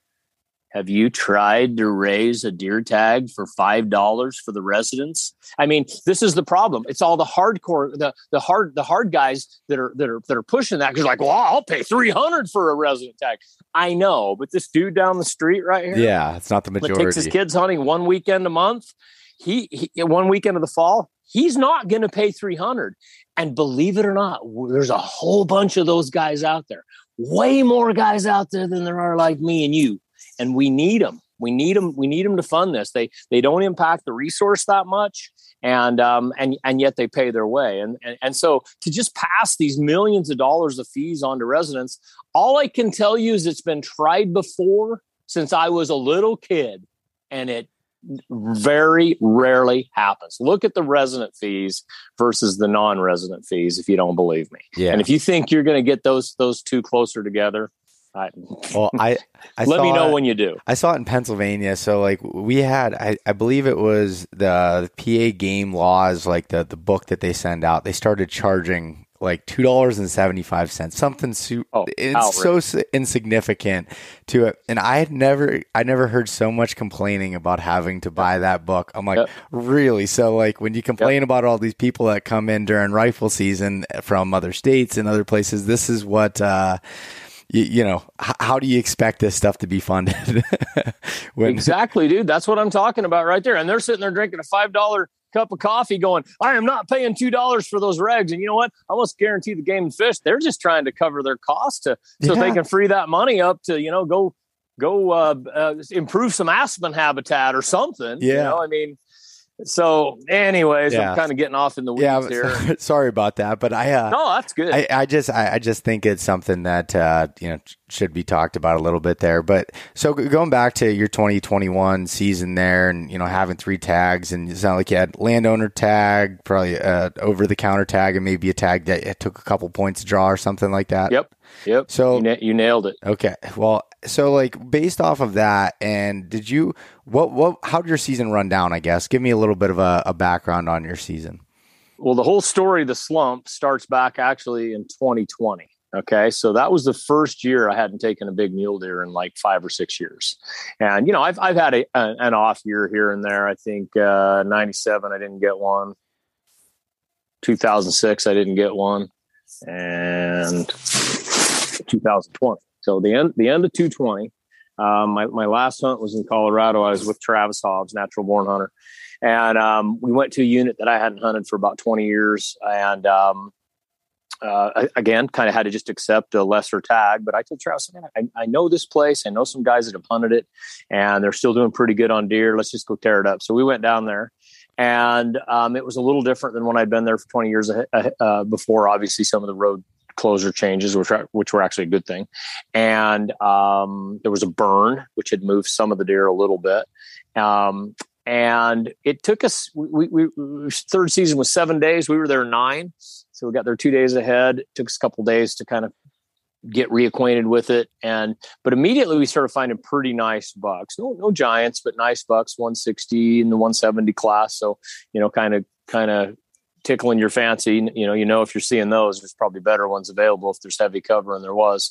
[SPEAKER 3] Have you tried to raise a deer tag for five dollars for the residents? I mean, this is the problem. It's all the hardcore, the the hard the hard guys that are that are that are pushing that, because like, well, I'll pay three hundred for a resident tag. I know, but this dude down the street right here,
[SPEAKER 2] yeah, it's not the majority.
[SPEAKER 3] That takes his kids hunting one weekend a month. He, he one weekend of the fall, he's not going to pay three hundred. And believe it or not, there's a whole bunch of those guys out there. Way more guys out there than there are like me and you. And we need them. We need them. We need them to fund this. They they don't impact the resource that much, and um and and yet they pay their way. And and, and so to just pass these millions of dollars of fees on to residents, all I can tell you is it's been tried before since I was a little kid, and it very rarely happens. Look at the resident fees versus the non-resident fees if you don't believe me.
[SPEAKER 2] Yeah.
[SPEAKER 3] And if you think you're going to get those those two closer together, I,
[SPEAKER 2] well, I, I
[SPEAKER 3] let
[SPEAKER 2] saw
[SPEAKER 3] me know
[SPEAKER 2] it,
[SPEAKER 3] when you do.
[SPEAKER 2] I saw it in Pennsylvania. So like we had, I, I believe it was the P A game laws, like the, the book that they send out. They started charging like two dollars and seventy-five cents, something su-
[SPEAKER 3] oh,
[SPEAKER 2] it's
[SPEAKER 3] outrage.
[SPEAKER 2] so insignificant to it. And I had never, I never heard so much complaining about having to buy that book. I'm like, yep. Really? So like when you complain yep. about all these people that come in during rifle season from other states and other places, this is what, uh, you, you know, h- how do you expect this stuff to be funded? when-
[SPEAKER 3] exactly, dude. That's what I'm talking about right there. And they're sitting there drinking a five dollar cup of coffee going, I am not paying two dollars for those regs. And you know what? I almost guarantee the Game and Fish, they're just trying to cover their costs to, so
[SPEAKER 2] Yeah.
[SPEAKER 3] they can free that money up to, you know, go, go uh, uh, improve some aspen habitat or something.
[SPEAKER 2] Yeah.
[SPEAKER 3] You know, I mean, so anyways,
[SPEAKER 2] Yeah.
[SPEAKER 3] I'm kind of getting off in the weeds
[SPEAKER 2] yeah,
[SPEAKER 3] here.
[SPEAKER 2] sorry about that, but I, uh,
[SPEAKER 3] No, that's good.
[SPEAKER 2] I, I just, I, I just think it's something that, uh, you know, should be talked about a little bit there. But so going back to your twenty twenty-one season there and, you know, having three tags, and it sounded like you had landowner tag, probably uh over the counter tag, and maybe a tag that took a couple points to draw or something like that.
[SPEAKER 3] Yep. Yep.
[SPEAKER 2] So
[SPEAKER 3] you, na- you nailed it.
[SPEAKER 2] okay. Well, so like based off of that, and did you, what, what, how did your season run down? I guess give me a little bit of a, a background on your season.
[SPEAKER 3] Well, the whole story, the slump, starts back actually in twenty twenty. Okay. So that was the first year I hadn't taken a big mule deer in like five or six years. And, you know, I've, I've had a, a, an off year here and there. I think, uh, ninety-seven, I didn't get one. two thousand six, I didn't get one. And two thousand twenty. So the end, the end of two twenty, um, my, my last hunt was in Colorado. I was with Travis Hobbs, natural born hunter. And, um, we went to a unit that I hadn't hunted for about twenty years. And, um, uh, again, kind of had to just accept a lesser tag, but I told Travis, man, I, I know this place. I know some guys that have hunted it and they're still doing pretty good on deer. Let's just go tear it up. So we went down there. And um, it was a little different than when I'd been there for twenty years uh, before. Obviously, some of the road closure changes, which were, which were actually a good thing. And um, there was a burn, which had moved some of the deer a little bit. Um, and it took us, we, we, we third season was seven days. We were there nine. So we got there two days ahead. It took us a couple of days to kind of get reacquainted with it. And, but immediately we started finding pretty nice bucks, no, no giants, but nice bucks, one sixty in the one seventy class. So, you know, kind of, kind of tickling your fancy, you know, you know, if you're seeing those, there's probably better ones available if there's heavy cover, and there was.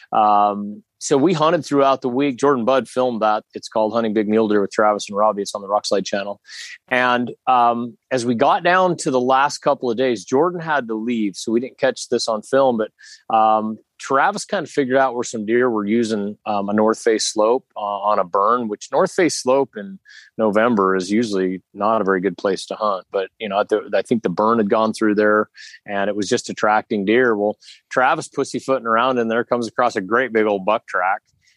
[SPEAKER 3] Um, so we hunted throughout the week. Jordan Budd filmed that. It's called Hunting Big Mule Deer with Travis and Robbie. It's on the Rockslide channel. And um, as we got down to the last couple of days, Jordan had to leave. So we didn't catch this on film, but um, Travis kind of figured out where some deer were using um, a north face slope uh, on a burn, which north face slope in November is usually not a very good place to hunt. But, you know, the, I think the burn had gone through there and it was just attracting deer. Well, Travis pussyfooting around in there comes across a great big old buck track.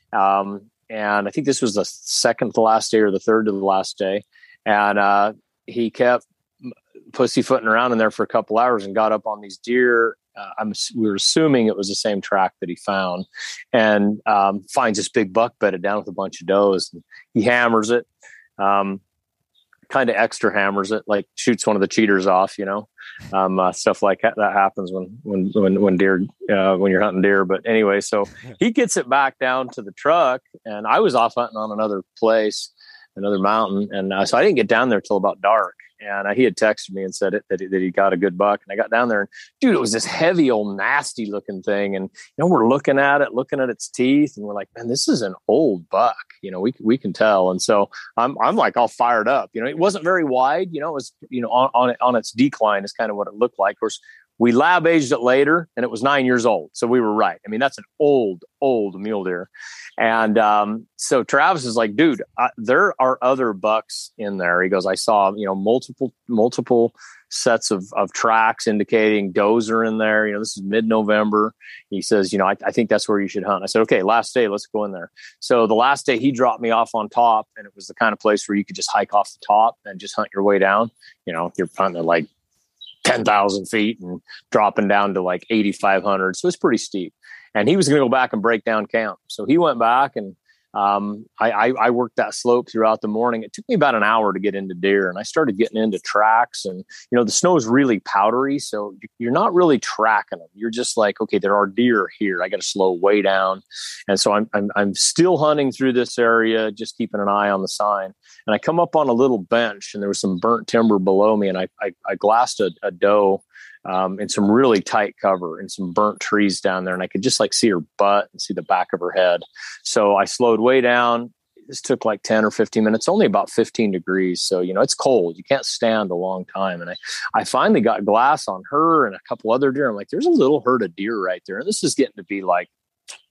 [SPEAKER 3] Um, and I think this was the second to the last day or the third to the last day. And uh, he kept pussyfooting around in there for a couple hours and got up on these deer. Uh, I'm, we were assuming it was the same track that he found, and um, finds this big buck bedded down with a bunch of does. And he hammers it, um, kind of extra hammers it, like shoots one of the cheaters off, you know, um, uh, stuff like that, that happens when, when, when, when deer, uh, when you're hunting deer. But anyway, so he gets it back down to the truck, and I was off hunting on another place, another mountain. And uh, so I didn't get down there till about dark. And uh, he had texted me and said it, that, he, that he got a good buck. And I got down there, and dude, it was this heavy old nasty looking thing. And, you know, we're looking at it, looking at its teeth, and we're like, man, this is an old buck. You know, we, we can tell. And so I'm, I'm like all fired up, you know, it wasn't very wide, you know, it was, you know, on, on, on its decline is kind of what it looked like. Of course, we lab aged it later, and it was nine years old. So we were right. I mean, that's an old, old mule deer. And um, so Travis is like, dude, I, there are other bucks in there. He goes, I saw, you know, multiple, multiple sets of, of tracks indicating does are in there. You know, this is mid-November. He says, you know, I, I think that's where you should hunt. I said, okay, last day, let's go in there. So the last day he dropped me off on top, and it was the kind of place where you could just hike off the top and just hunt your way down. You know, you're hunting at like ten thousand feet and dropping down to like eighty-five hundred. So it's pretty steep. And he was going to go back and break down camp. So he went back, and um, I, I, I worked that slope throughout the morning. It took me about an hour to get into deer, and I started getting into tracks. And, you know, the snow is really powdery, so you're not really tracking them. You're just like, okay, there are deer here. I got to slow way down. And so I'm, I'm, I'm still hunting through this area, just keeping an eye on the sign. And I come up on a little bench, and there was some burnt timber below me, and I, I, I glassed a, a doe um, in some really tight cover and some burnt trees down there. And I could just like see her butt and see the back of her head. So I slowed way down. This took like ten or fifteen minutes, only about fifteen degrees. So, you know, it's cold. You can't stand a long time. And I, I finally got glass on her and a couple other deer. I'm like, there's a little herd of deer right there. And this is getting to be like,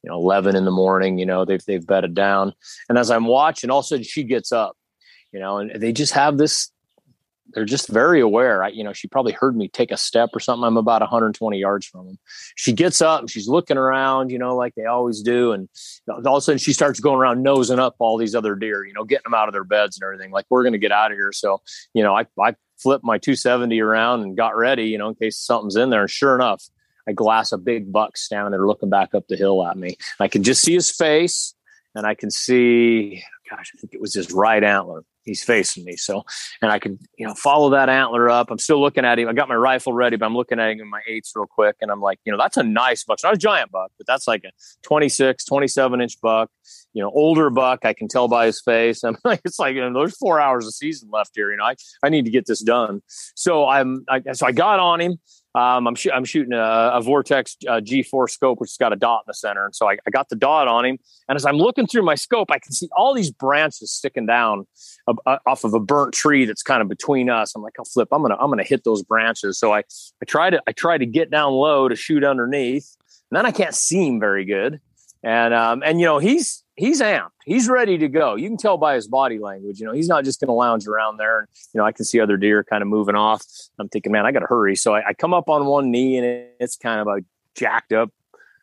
[SPEAKER 3] you know, eleven in the morning, you know, they've, they've bedded down. And as I'm watching, all of a sudden she gets up, you know, and they just have this, they're just very aware. I, you know, she probably heard me take a step or something. I'm about one hundred twenty yards from them. She gets up and she's looking around, you know, like they always do. And all of a sudden she starts going around nosing up all these other deer, you know, getting them out of their beds and everything. Like, we're going to get out of here. So, you know, I, I flipped my two seventy around and got ready, you know, in case something's in there. And sure enough, I glass a big buck standing there looking back up the hill at me. I can just see his face, and I can see, gosh, I think it was his right antler. He's facing me. So, and I could, you know, follow that antler up. I'm still looking at him. I got my rifle ready, but I'm looking at him in my eights real quick. And I'm like, you know, that's a nice buck. It's not a giant buck, but that's like a twenty-six, twenty-seven inch buck, you know, older buck. I can tell by his face. I'm like, it's like, you know, there's four hours of season left here. You know, I, I need to get this done. So I'm, I, so I got on him. Um, I'm, sh- I'm shooting a, a Vortex uh, G four scope, which has got a dot in the center. And so I, I got the dot on him. And as I'm looking through my scope, I can see all these branches sticking down uh, uh, off of a burnt tree that's kind of between us. I'm like, oh, flip, I'm going to, I'm going to hit those branches. So I, I try to, I try to get down low to shoot underneath, and then I can't see him very good. And, um, and, you know, he's, he's amped. He's ready to go. You can tell by his body language. You know, he's not just going to lounge around there. And, you know, I can see other deer kind of moving off. I'm thinking, man, I got to hurry. So I, I come up on one knee, and it, it's kind of a jacked up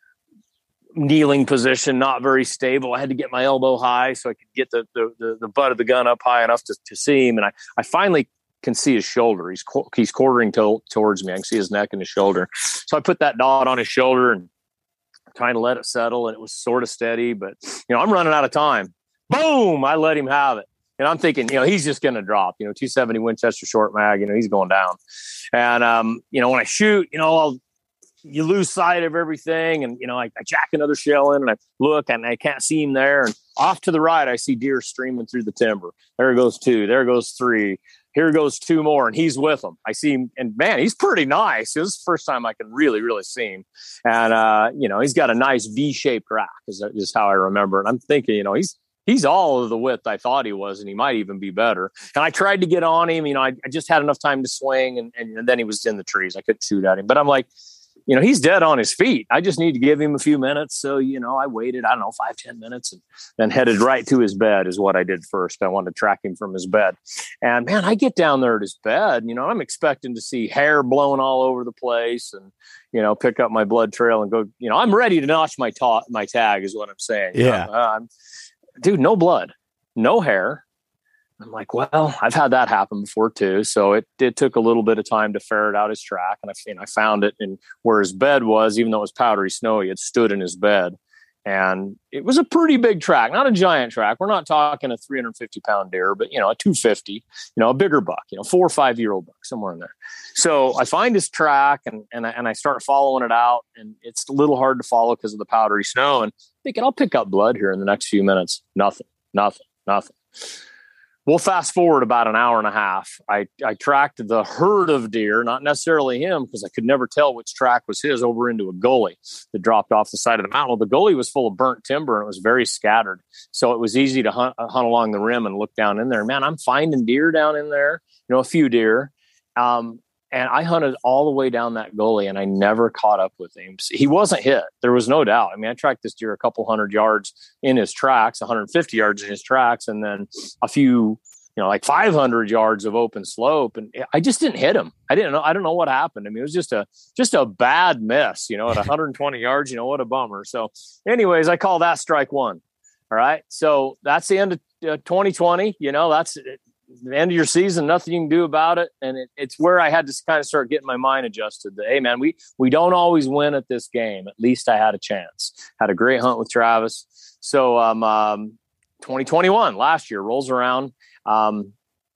[SPEAKER 3] kneeling position, not very stable. I had to get my elbow high so I could get the, the, the, the butt of the gun up high enough to, to see him. And I, I finally can see his shoulder. He's, he's quartering to, towards me. I can see his neck and his shoulder. So I put that dot on his shoulder and kind of let it settle, and it was sort of steady, but you know, I'm running out of time. Boom! I let him have it. And I'm thinking, you know, he's just going to drop, you know, two seventy Winchester short mag, you know, he's going down. And, um, you know, when I shoot, you know, I'll, you lose sight of everything. And, you know, I, I jack another shell in, and I look, and I can't see him there. And off to the right, I see deer streaming through the timber. There goes two, there goes three. Here goes two more, and he's with them. I see him, and man, he's pretty nice. It was the first time I can really, really see him. And, uh, you know, he's got a nice V-shaped rack, is, is how I remember it. I'm thinking, you know, he's he's all of the width I thought he was, and he might even be better. And I tried to get on him. You know, I, I just had enough time to swing, and, and, and then he was in the trees. I couldn't shoot at him. But I'm like, you know, he's dead on his feet. I just need to give him a few minutes. So, you know, I waited, I don't know, five, ten minutes, and then headed right to his bed is what I did first. I wanted to track him from his bed. And man, I get down there at his bed, you know, I'm expecting to see hair blowing all over the place, and, you know, pick up my blood trail and go, you know, I'm ready to notch my ta- my tag is what I'm saying.
[SPEAKER 2] Yeah.
[SPEAKER 3] You know, uh, I'm, dude, no blood, no hair. I'm like, well, I've had that happen before too. So it, it took a little bit of time to ferret out his track. And I, and I found it in where his bed was, even though it was powdery snowy, it stood in his bed. And it was a pretty big track, not a giant track. We're not talking a three hundred fifty pound deer, but, you know, a two fifty, you know, a bigger buck, you know, four or five year old buck, somewhere in there. So I find his track, and, and, I, and I start following it out, and it's a little hard to follow because of the powdery snow, and thinking I'll pick up blood here in the next few minutes. Nothing, nothing, nothing. We'll fast forward about an hour and a half. I, I tracked the herd of deer, not necessarily him, because I could never tell which track was his, over into a gully that dropped off the side of the mountain. Well, the gully was full of burnt timber, and it was very scattered. So it was easy to hunt, hunt along the rim and look down in there. Man, I'm finding deer down in there, you know, a few deer. Um, and I hunted all the way down that gully, and I never caught up with him. He wasn't hit. There was no doubt. I mean, I tracked this deer a couple hundred yards in his tracks, one hundred fifty yards in his tracks, and then a few, you know, like five hundred yards of open slope. And I just didn't hit him. I didn't know. I don't know what happened. I mean, it was just a, just a bad miss, you know, at one hundred twenty yards, you know, what a bummer. So anyways, I call that strike one. All right. So that's the end of uh, twenty twenty, you know, that's the end of your season, nothing you can do about it. And it, it's where I had to kind of start getting my mind adjusted that, hey man, we, we don't always win at this game. At least I had a chance, had a great hunt with Travis. So, um, um, twenty twenty-one last year rolls around. Um,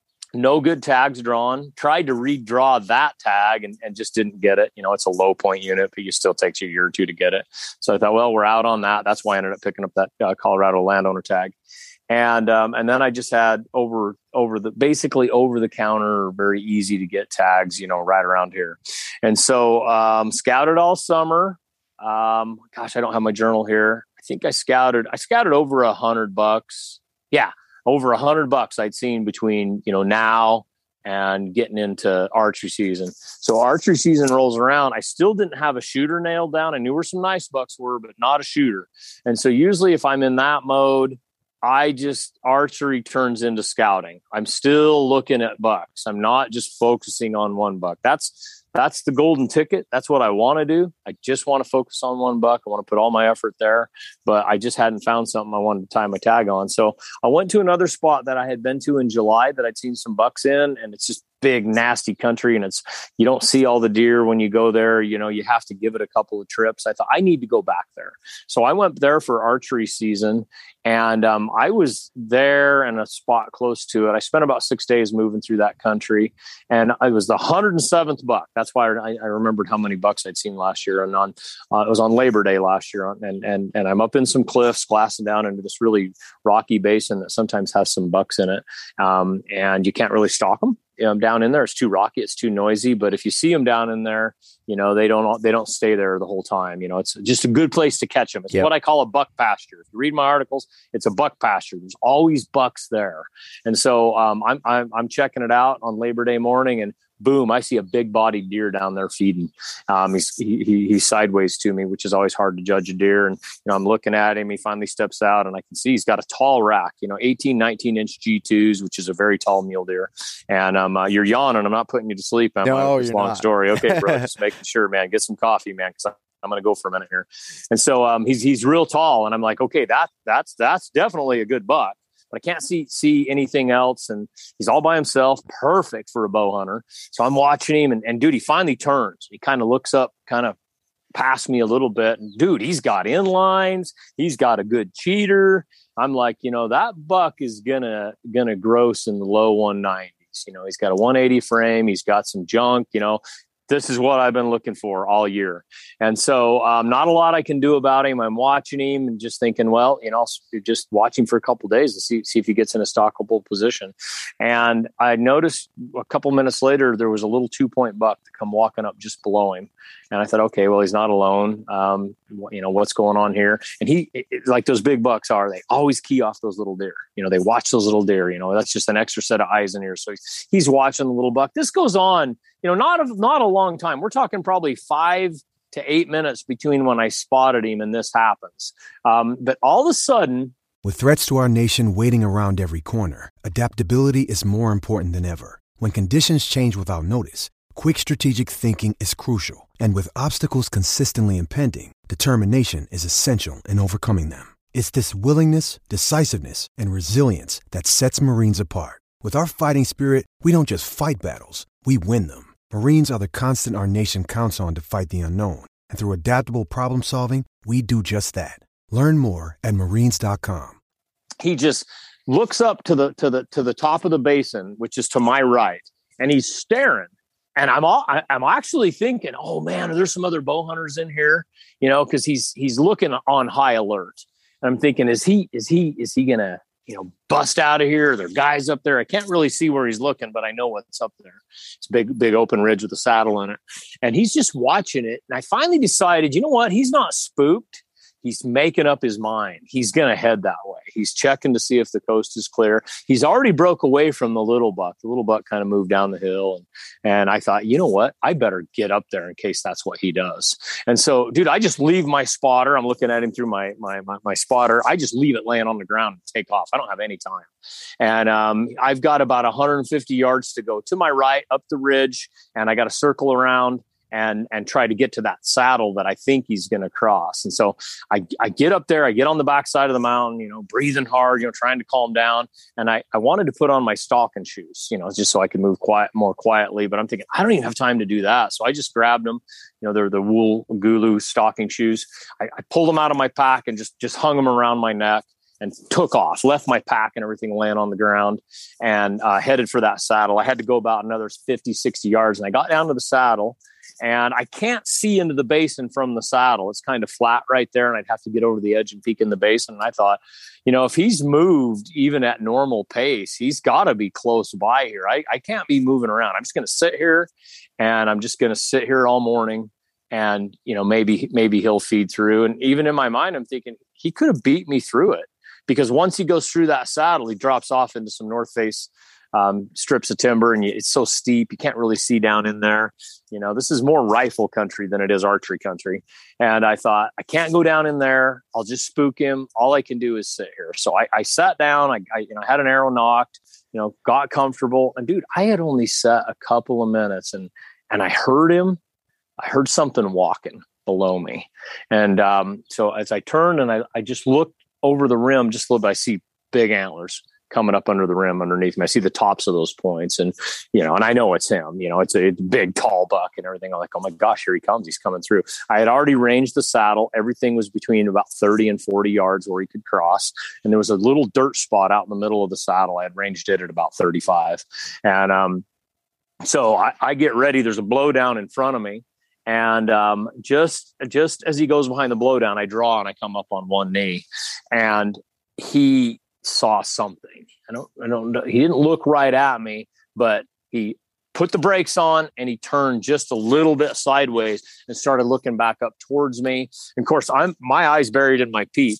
[SPEAKER 3] no good tags drawn, tried to redraw that tag and, and just didn't get it. You know, it's a low point unit, but you still takes you a year or two to get it. So I thought, well, we're out on that. That's why I ended up picking up that uh, Colorado landowner tag. And, um, and then I just had over, over the, basically over the counter, very easy to get tags, you know, right around here. And so, um, scouted all summer. Um, gosh, I don't have my journal here. I think I scouted, I scouted over a hundred bucks. Yeah. Over a hundred bucks I'd seen between, you know, now and getting into archery season. So archery season rolls around. I still didn't have a shooter nailed down. I knew where some nice bucks were, but not a shooter. And so usually if I'm in that mode, I just, archery turns into scouting. I'm still looking at bucks. I'm not just focusing on one buck. That's, that's the golden ticket. That's what I want to do. I just want to focus on one buck. I want to put all my effort there, but I just hadn't found something I wanted to tie my tag on. So I went to another spot that I had been to in July that I'd seen some bucks in, and it's just big, nasty country. And it's, you don't see all the deer when you go there. You know, you have to give it a couple of trips. I thought I need to go back there. So I went there for archery season, and um, I was there in a spot close to it. I spent about six days moving through that country, and I was the one hundred seventh buck. That's why I, I remembered how many bucks I'd seen last year. And on, uh, it was on Labor Day last year. And, and, and I'm up in some cliffs, glassing down into this really rocky basin that sometimes has some bucks in it. Um, and you can't really stalk them. Um, down in there, it's too rocky, it's too noisy. But if you see them down in there, you know, they don't they don't stay there the whole time. You know, it's just a good place to catch them. It's yep. what I call a buck pasture. If you read my articles, it's a buck pasture. There's always bucks there. And so um, I'm, I'm I'm checking it out on Labor Day morning, and boom, I see a big bodied deer down there feeding. Um, he's he, he, he's sideways to me, which is always hard to judge a deer. And, you know, I'm looking at him. He finally steps out, and I can see he's got a tall rack, you know, eighteen, nineteen inch G twos, which is a very tall mule deer. And um, uh, you're yawning. I'm not putting you to sleep. I'm
[SPEAKER 2] no,
[SPEAKER 3] it's a
[SPEAKER 2] you're
[SPEAKER 3] long
[SPEAKER 2] not.
[SPEAKER 3] story. Okay, bro, just making sure, man, get some coffee, man. Cause I'm going to go for a minute here. And so um, he's, he's real tall, and I'm like, okay, that that's, that's definitely a good buck. But I can't see see anything else, and he's all by himself, perfect for a bow hunter. So I'm watching him, and, and dude, he finally turns. He kind of looks up, kind of past me a little bit, and dude, he's got inlines. He's got a good cheater. I'm like, you know, that buck is gonna gonna gross in the low one nineties. You know, he's got a one eighty frame. He's got some junk. You know, this is what I've been looking for all year. And so um, not a lot I can do about him. I'm watching him and just thinking, well, you know, I'll just watch him for a couple of days and see, see if he gets in a stalkable position. And I noticed a couple minutes later, there was a little two point buck to come walking up just below him. And I thought, okay, well, he's not alone. Um, you know, what's going on here? And he, it, like those big bucks are, they always key off those little deer. You know, they watch those little deer. You know, that's just an extra set of eyes in here. So he's, he's watching the little buck. This goes on, you know, not a, not a long time. We're talking probably five to eight minutes between when I spotted him and this happens. Um, but all of a sudden,
[SPEAKER 4] with threats to our nation waiting around every corner, adaptability is more important than ever. When conditions change without notice, quick strategic thinking is crucial. And with obstacles consistently impending, determination is essential in overcoming them. It's this willingness, decisiveness, and resilience that sets Marines apart. With our fighting spirit, we don't just fight battles, we win them. Marines are the constant our nation counts on to fight the unknown. And through adaptable problem solving, we do just that. Learn more at marines dot com.
[SPEAKER 3] He just looks up to the to the to the top of the basin, which is to my right, and he's staring. And I'm all I, I'm actually thinking, oh man, are there some other bow hunters in here? You know, because he's he's looking on high alert. And I'm thinking, is he is he is he gonna, you know, bust out of here? Are there guys up there? I can't really see where he's looking, but I know what's up there. It's a big, big open ridge with a saddle in it. And he's just watching it. And I finally decided, you know what? He's not spooked. He's making up his mind. He's going to head that way. He's checking to see if the coast is clear. He's already broke away from the little buck. The little buck kind of moved down the hill. And, and I thought, you know what? I better get up there in case that's what he does. And so, dude, I just leave my spotter. I'm looking at him through my, my, my, my spotter. I just leave it laying on the ground and take off. I don't have any time. And um, I've got about one hundred fifty yards to go to my right up the ridge. And I got to circle around and and try to get to that saddle that I think he's going to cross. And so I, I get up there, I get on the backside of the mountain, you know, breathing hard, you know, trying to calm down. And I, I wanted to put on my stalking shoes, you know, just so I could move quiet, more quietly. But I'm thinking, I don't even have time to do that. So I just grabbed them, you know, they're the wool Gulu stalking shoes. I, I pulled them out of my pack and just, just hung them around my neck and took off, left my pack and everything laying on the ground, and uh, headed for that saddle. I had to go about another fifty, sixty yards. And I got down to the saddle, and I can't see into the basin from the saddle. It's kind of flat right there, and I'd have to get over the edge and peek in the basin. And I thought, you know, if he's moved even at normal pace, he's got to be close by here. I, I can't be moving around. I'm just going to sit here, and I'm just going to sit here all morning. And, you know, maybe, maybe he'll feed through. And even in my mind, I'm thinking he could have beat me through it, because once he goes through that saddle, he drops off into some north face um, strips of timber, and you, it's so steep you can't really see down in there. You know, this is more rifle country than it is archery country. And I thought, I can't go down in there. I'll just spook him. All I can do is sit here. So I, I sat down. I, I you know had an arrow knocked. You know, got comfortable. And dude, I had only sat a couple of minutes, and and I heard him. I heard something walking below me. And um, so as I turned and I, I just looked over the rim, just a little bit, I see big antlers coming up under the rim underneath me. I see the tops of those points, and, you know, and I know it's him, you know, it's a, it's a big, tall buck and everything. I'm like, oh my gosh, here he comes. He's coming through. I had already ranged the saddle. Everything was between about thirty and forty yards where he could cross. And there was a little dirt spot out in the middle of the saddle. I had ranged it at about thirty-five. And um, so I, I get ready. There's a blowdown in front of me. And um, just just as he goes behind the blowdown, I draw and I come up on one knee, and he saw something. I don't, I don't know. He didn't look right at me, but he put the brakes on and he turned just a little bit sideways and started looking back up towards me. And of course, I'm my eyes buried in my peep,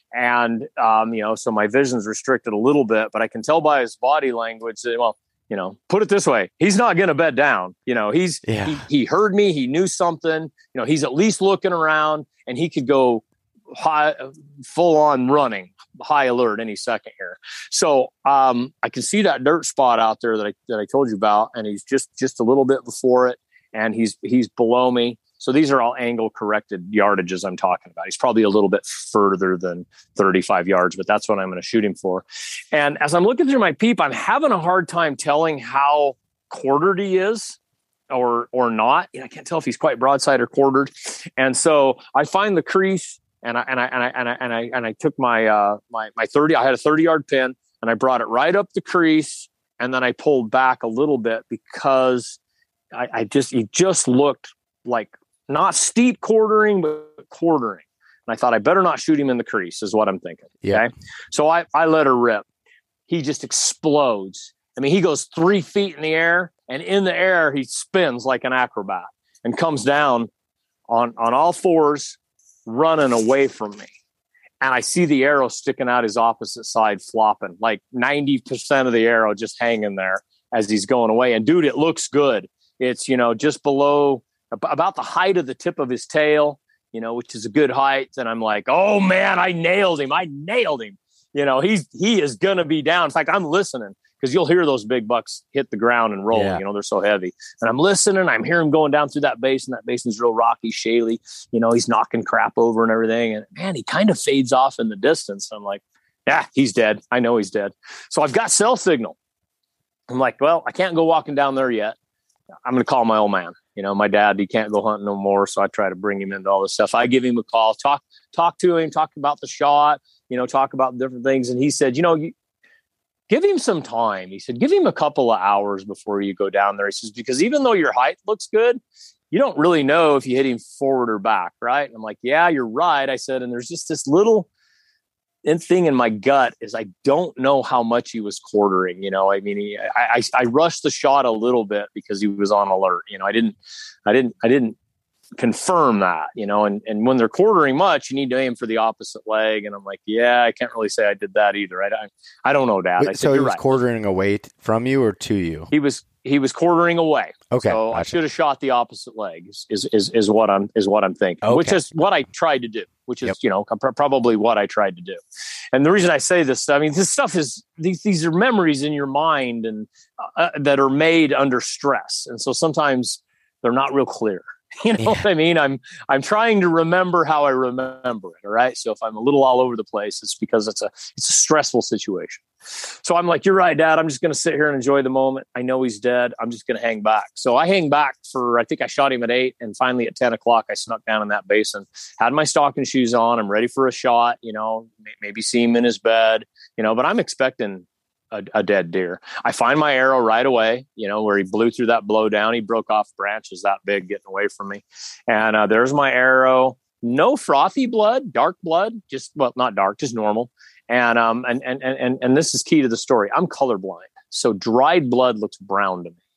[SPEAKER 3] and um, you know, so my vision's restricted a little bit. But I can tell by his body language that, well, you know, put it this way, he's not going to bed down. You know, he's, yeah. he, he heard me, he knew something, you know, he's at least looking around, and he could go high, full on running, high alert any second here. So um, I can see that dirt spot out there that I, that I told you about. And he's just, just a little bit before it, and he's, he's below me. So these are all angle corrected yardages I'm talking about. He's probably a little bit further than thirty-five yards, but that's what I'm going to shoot him for. And as I'm looking through my peep, I'm having a hard time telling how quartered he is or or not. You know, I can't tell if he's quite broadside or quartered. And so I find the crease, and I and I and I and I and I, and I took my uh, my my thirty. I had a thirty yard pin, and I brought it right up the crease, and then I pulled back a little bit because I, I just he just looked like. Not steep quartering, but quartering. And I thought I better not shoot him in the crease is what I'm thinking.
[SPEAKER 2] Yeah.
[SPEAKER 3] Okay. So I, I let her rip. He just explodes. I mean, he goes three feet in the air, and in the air, he spins like an acrobat and comes down on, on all fours, running away from me. And I see the arrow sticking out his opposite side, flopping like ninety percent of the arrow just hanging there as he's going away. And dude, it looks good. It's, you know, just below, about the height of the tip of his tail, you know, which is a good height. And I'm like, oh man, I nailed him. I nailed him. You know, he's, he is going to be down. In fact, I'm listening because you'll hear those big bucks hit the ground and roll, yeah. You know, they're so heavy. And I'm listening. I'm hearing him going down through that basin. That basin's real rocky, shaly, you know, he's knocking crap over and everything. And man, he kind of fades off in the distance. I'm like, yeah, he's dead. I know he's dead. So I've got cell signal. I'm like, well, I can't go walking down there yet. I'm going to call my old man. You know, my dad, he can't go hunting no more. So I try to bring him into all this stuff. I give him a call, talk, talk to him, talk about the shot, you know, talk about different things. And he said, you know, you, give him some time. He said, give him a couple of hours before you go down there. He says, because even though your height looks good, you don't really know if you hit him forward or back. Right. And I'm like, yeah, you're right. I said, and there's just this little thing in my gut is I don't know how much he was quartering. You know, I mean, he, I, I, I rushed the shot a little bit because he was on alert. You know, I didn't, I didn't, I didn't confirm that, you know, and, and when they're quartering much, you need to aim for the opposite leg. And I'm like, yeah, I can't really say I did that either. I, I, I don't know, Dad. I
[SPEAKER 2] so
[SPEAKER 3] said,
[SPEAKER 2] he was
[SPEAKER 3] right.
[SPEAKER 2] quartering away from you or to you?
[SPEAKER 3] He was, he was quartering away.
[SPEAKER 2] Okay.
[SPEAKER 3] So gotcha. I should have shot the opposite leg is, is, is, is what I'm, is what I'm thinking, okay. Which is what I tried to do, which is, yep. you know, pr- probably what I tried to do. And the reason I say this, I mean, this stuff is, these, these are memories in your mind and uh, that are made under stress. And so sometimes they're not real clear. You know yeah. what I mean? I'm I'm trying to remember how I remember it. All right. So if I'm a little all over the place, it's because it's a it's a stressful situation. So I'm like, you're right, Dad. I'm just going to sit here and enjoy the moment. I know he's dead. I'm just going to hang back. So I hang back for, I think I shot him at eight. And finally at ten o'clock, I snuck down in that basin, had my stocking shoes on. I'm ready for a shot, you know, maybe see him in his bed, you know, but I'm expecting A, a dead deer. I find my arrow right away, you know, where he blew through that blow down. He broke off branches that big getting away from me. And uh, there's my arrow. No frothy blood, dark blood, just, well, not dark, just normal. And, um, and, and, and, and this is key to the story. I'm colorblind. So dried blood looks brown to me.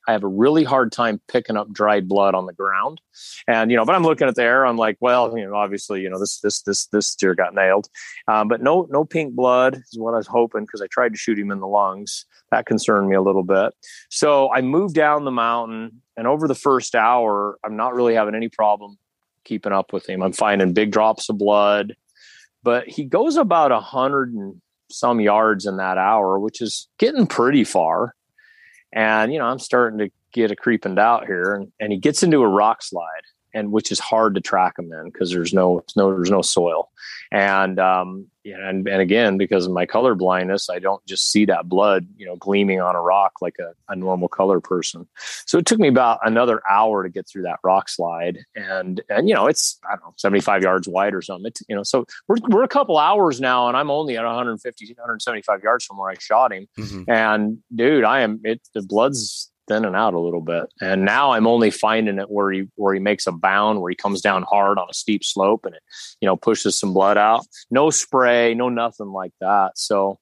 [SPEAKER 3] I have a really hard time picking up dried blood on the ground. And, you know, but I'm looking at the arrow. I'm like, well, you know, obviously, you know, this, this, this, this deer got nailed. Um, but no, no pink blood is what I was hoping, because I tried to shoot him in the lungs. That concerned me a little bit. So I moved down the mountain, and over the first hour, I'm not really having any problem keeping up with him. I'm finding big drops of blood, but he goes about a hundred and some yards in that hour, which is getting pretty far. And, you know, I'm starting to get a creeping doubt here, and, and he gets into a rock slide, and which is hard to track him in because there's no, no, there's no soil. And, um, and, and again, because of my color blindness, I don't just see that blood, you know, gleaming on a rock like a, a normal color person. So it took me about another hour to get through that rock slide. And, and, you know, it's, I don't know, seventy-five yards wide or something, it, you know, so we're, we're a couple hours now, and I'm only at one fifty, one seventy-five yards from where I shot him. Mm-hmm. And dude, I am, it, the blood's thinning out a little bit. And now I'm only finding it where he, where he makes a bound, where he comes down hard on a steep slope, and it, you know, pushes some blood out. No spray, no nothing like that. So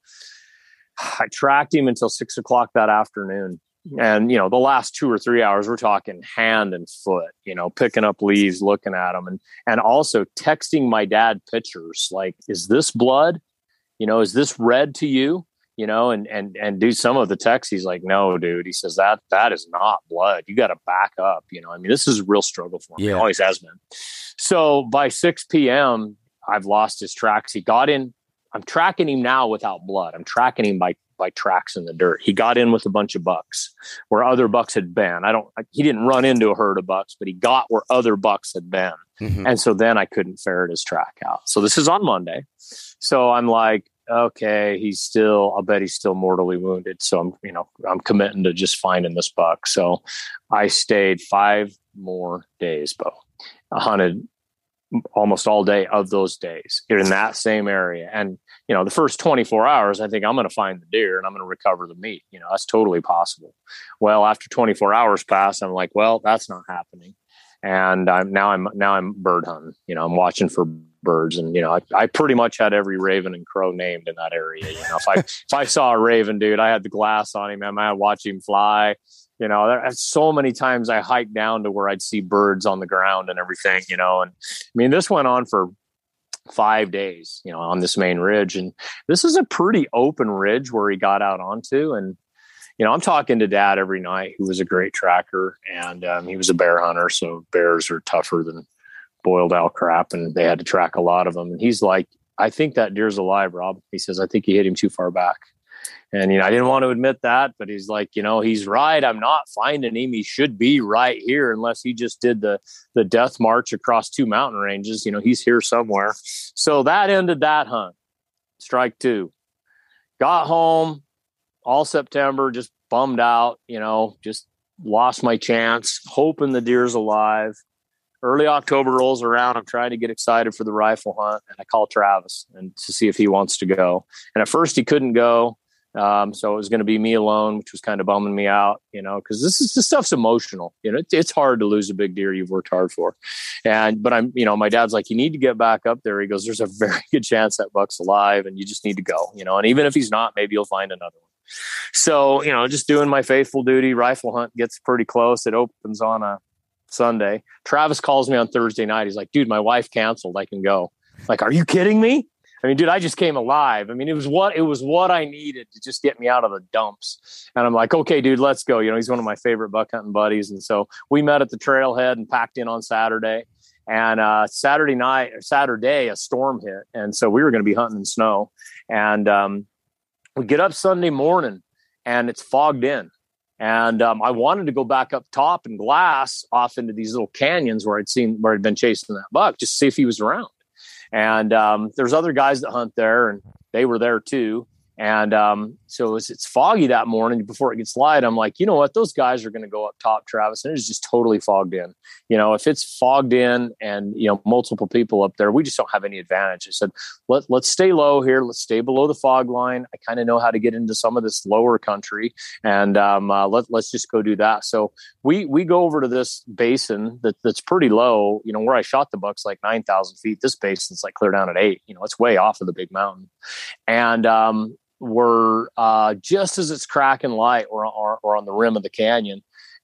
[SPEAKER 3] I tracked him until six o'clock that afternoon. And, you know, the last two or three hours, we're talking hand and foot, you know, picking up leaves, looking at them, and, and also texting my dad pictures. Like, is this blood? You know, is this red to you? You know, and, and, and do some of the texts. He's like, no, dude. He says that, that is not blood. You got to back up. You know, I mean, this is a real struggle for him. Yeah. It always has been. So by six p.m., I've lost his tracks. He got in. I'm tracking him now without blood. I'm tracking him by, by tracks in the dirt. He got in with a bunch of bucks where other bucks had been. I don't, he didn't run into a herd of bucks, but he got where other bucks had been. Mm-hmm. And so then I couldn't ferret his track out. So this is on Monday. So I'm like, okay, he's still, I'll bet he's still mortally wounded. So I'm, you know, I'm committing to just finding this buck. So I stayed five more days, Bo. I hunted almost all day of those days in that same area. And, you know, the first twenty-four hours, I think I'm going to find the deer and I'm going to recover the meat. You know, that's totally possible. Well, after twenty-four hours pass, I'm like, well, that's not happening. And I'm now I'm now I'm bird hunting. You know, I'm watching for birds, and you know, I, I pretty much had every raven and crow named in that area. You know, if I if I saw a raven, dude, I had the glass on him, man. I watch him fly. You know, there so many times I hiked down to where I'd see birds on the ground and everything. You know, and I mean, this went on for five days. You know, on this main ridge, and this is a pretty open ridge where he got out onto, and you know, I'm talking to Dad every night, who was a great tracker, and um, he was a bear hunter. So bears are tougher than boiled owl crap, and they had to track a lot of them. And he's like, I think that deer's alive, Rob. He says, I think you hit him too far back. And, you know, I didn't want to admit that, but he's like, you know, he's right. I'm not finding him. He should be right here, unless he just did the, the death march across two mountain ranges. You know, he's here somewhere. So that ended that hunt. Strike two. Got home all September, just bummed out, you know, just lost my chance, hoping the deer's alive. Early October rolls around. I'm trying to get excited for the rifle hunt, and I call Travis and to see if he wants to go. And at first he couldn't go. Um, so it was going to be me alone, which was kind of bumming me out, you know, because this is this stuff's emotional. You know, it, it's hard to lose a big deer you've worked hard for. And but I'm, you know, my dad's like, you need to get back up there. He goes, there's a very good chance that buck's alive, and you just need to go, you know, and even if he's not, maybe you'll find another one. So, you know, just doing my faithful duty. Rifle hunt gets pretty close. It opens on a Sunday. Travis calls me on Thursday night. He's like, dude, my wife canceled. I can go. Like, are you kidding me? I mean, dude, I just came alive. I mean, it was what it was what I needed to just get me out of the dumps. And I'm like, okay, dude, let's go. You know, he's one of my favorite buck hunting buddies. And so we met at the trailhead and packed in on Saturday. And uh, Saturday night or Saturday, a storm hit. And so we were going to be hunting in snow. And um, we get up Sunday morning and it's fogged in. And um, I wanted to go back up top and glass off into these little canyons where I'd seen, where I'd been chasing that buck, just to see if he was around. And um, there's other guys that hunt there, and they were there too. And um, so it's, it's foggy that morning before it gets light. I'm like, you know what? Those guys are going to go up top, Travis. And it's just totally fogged in. You know, if it's fogged in and, you know, multiple people up there, we just don't have any advantage. I said, Let, let's stay low here. Let's stay below the fog line. I kind of know how to get into some of this lower country. And um, uh, let, let's just go do that. So we we go over to this basin that, that's pretty low. You know, where I shot the bucks like nine thousand feet. This basin's like clear down at eight. You know, it's way off of the big mountain. And um we're uh, just as it's cracking light or, or, or on the rim of the canyon.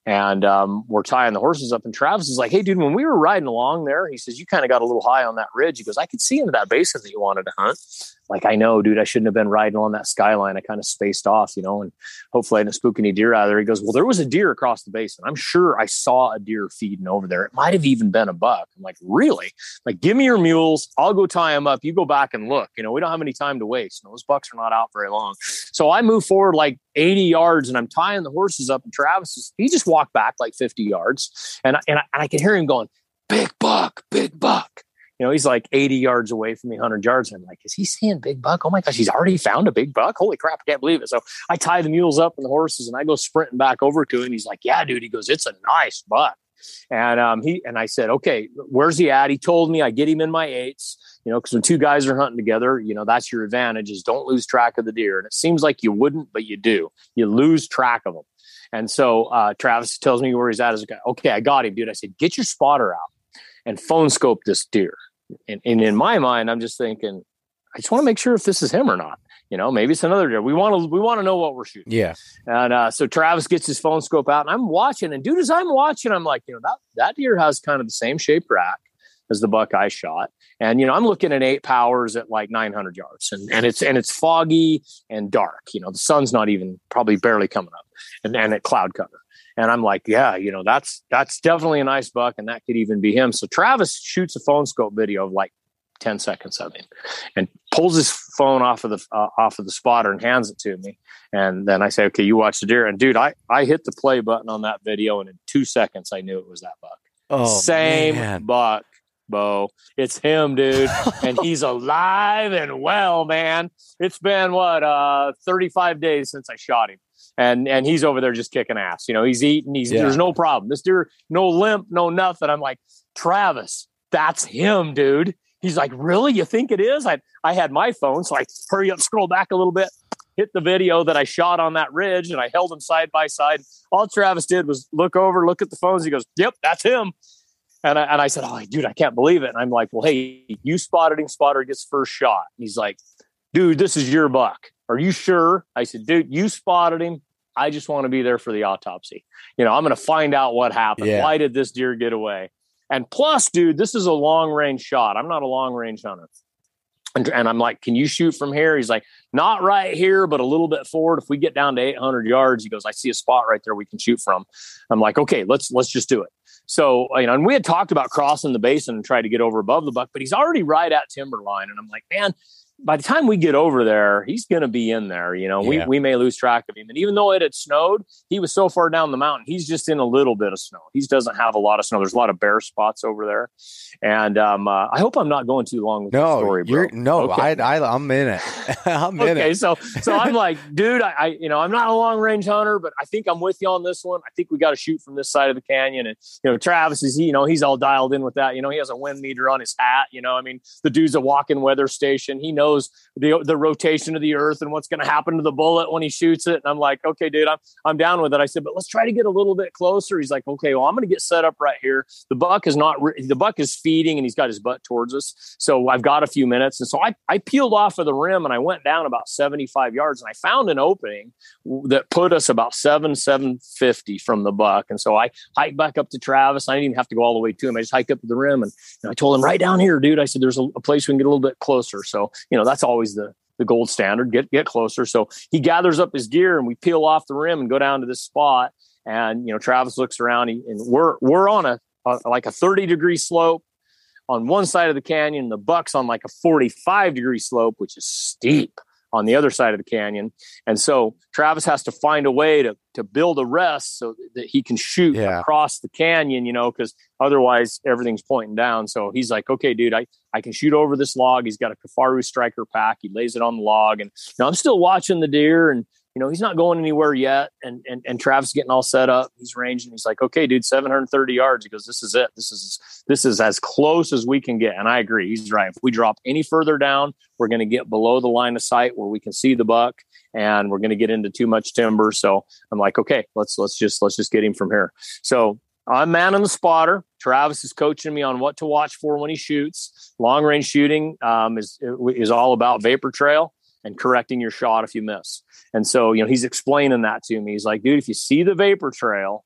[SPEAKER 3] And um, we're tying the horses up, and Travis is like, hey, dude, when we were riding along there, he says, you kind of got a little high on that ridge. He goes, I could see into that basin that you wanted to hunt. Like, I know, dude, I shouldn't have been riding on that skyline. I kind of spaced off, you know, and hopefully I didn't spook any deer out of there. He goes, well, there was a deer across the basin. I'm sure I saw a deer feeding over there. It might have even been a buck. I'm like, really? Like, give me your mules. I'll go tie them up. You go back and look. You know, we don't have any time to waste. Those bucks are not out very long. So I move forward like eighty yards, and I'm tying the horses up, and Travis is, he just walked back like fifty yards, and, and, I, and I can hear him going, big buck, big buck. You know, he's like eighty yards away from me, one hundred yards. And I'm like, is he seeing big buck? Oh my gosh, he's already found a big buck. Holy crap, I can't believe it. So I tie the mules up and the horses, and I go sprinting back over to him. He's like, yeah, dude. He goes, it's a nice buck. And um, he and I said, okay, where's he at? He told me. I get him in my eights, you know, because when two guys are hunting together, you know, that's your advantage, is don't lose track of the deer. And it seems like you wouldn't, but you do. You lose track of them. And so uh, Travis tells me where he's at. As a guy, okay, I got him, dude. I said, get your spotter out and phone scope this deer. And, and in my mind, I'm just thinking, I just want to make sure if this is him or not. You know, maybe it's another deer. We want to we want to know what we're shooting.
[SPEAKER 2] Yeah.
[SPEAKER 3] And uh, so Travis gets his phone scope out, and I'm watching. And dude, as I'm watching, I'm like, you know, that that deer has kind of the same shape rack as the buck I shot. And you know, I'm looking at eight powers at like nine hundred yards, and and it's and it's foggy and dark. You know, the sun's not even probably barely coming up, and and at cloud cover. And I'm like, yeah, you know, that's that's definitely a nice buck, and that could even be him. So Travis shoots a phone scope video of like ten seconds of him, and pulls his phone off of the uh, off of the spotter and hands it to me. And then I say, okay, you watch the deer. And dude, I I hit the play button on that video, and in two seconds I knew it was that buck.
[SPEAKER 2] Oh,
[SPEAKER 3] same
[SPEAKER 2] man.
[SPEAKER 3] buck, Bo. It's him, dude, and he's alive and well, man. It's been what uh thirty-five days since I shot him. And and he's over there just kicking ass. You know, he's eating. He's yeah. There's no problem. This deer, no limp, no nothing. I'm like, Travis, that's him, dude. He's like, really? You think it is? I I had my phone, so I hurry up, scroll back a little bit, hit the video that I shot on that ridge, and I held them side by side. All Travis did was look over, look at the phones. He goes, yep, that's him. And I, and I said, oh, dude, I can't believe it. And I'm like, well, hey, you spotted him. Spotter gets first shot. And he's like, dude, this is your buck. Are you sure? I said, dude, you spotted him. I just want to be there for the autopsy. You know, I'm going to find out what happened. Yeah. Why did this deer get away? And plus, dude, this is a long range shot. I'm not a long range hunter. And, and I'm like, can you shoot from here? He's like, not right here, but a little bit forward. If we get down to eight hundred yards, he goes, I see a spot right there we can shoot from. I'm like, okay, let's let's just do it. So, you know, and we had talked about crossing the basin and try to get over above the buck, but he's already right at timberline. And I'm like, man, by the time we get over there, he's going to be in there. You know, yeah. we, we may lose track of him. And even though it had snowed, he was so far down the mountain, he's just in a little bit of snow. He doesn't have a lot of snow. There's a lot of bare spots over there. And um, uh, I hope I'm not going too long with
[SPEAKER 2] no,
[SPEAKER 3] the story, bro.
[SPEAKER 2] You're, no,
[SPEAKER 3] okay.
[SPEAKER 2] I, I, I'm in it. I'm in
[SPEAKER 3] okay,
[SPEAKER 2] it.
[SPEAKER 3] so so I'm like, dude, I, I you know, I'm not a long range hunter, but I think I'm with you on this one. I think we got to shoot from this side of the canyon. And, you know, Travis is, you know, he's all dialed in with that. You know, he has a wind meter on his hat. You know, I mean, the dude's a walking weather station. He knows the the rotation of the earth and what's going to happen to the bullet when he shoots it. And I'm like, okay, dude, I'm I'm down with it. I said, but let's try to get a little bit closer. He's like, okay, well, I'm going to get set up right here. The buck is not, re- the buck is feeding and he's got his butt towards us. So I've got a few minutes. And so I, I peeled off of the rim and I went down about seventy-five yards and I found an opening that put us about seven, seven fifty from the buck. And so I hiked back up to Travis. I didn't even have to go all the way to him. I just hiked up to the rim and, and I told him right down here, dude, I said, there's a, a place we can get a little bit closer. So, you know, that's always the, the gold standard, get, get closer. So he gathers up his gear and we peel off the rim and go down to this spot. And, you know, Travis looks around he, and we're, we're on a, a, like a thirty degree slope on one side of the canyon. The buck's on like a forty-five degree slope, which is steep on the other side of the canyon. And so Travis has to find a way to, to build a rest so that he can shoot yeah. across the canyon, you know, because otherwise everything's pointing down. So he's like, okay, dude, I, I can shoot over this log. He's got a Kifaru striker pack. He lays it on the log. And you know, I'm still watching the deer and, you know, he's not going anywhere yet. And, and, and Travis is getting all set up. He's ranging. He's like, okay, dude, seven hundred thirty yards. He goes, this is it. This is, this is as close as we can get. And I agree. He's right. If we drop any further down, we're going to get below the line of sight where we can see the buck and we're going to get into too much timber. So I'm like, okay, let's, let's just, let's just get him from here. So I'm manning the spotter. Travis is coaching me on what to watch for when he shoots. Long range shooting um, is, is all about vapor trail and correcting your shot if you miss. And so, you know, he's explaining that to me. He's like, dude, if you see the vapor trail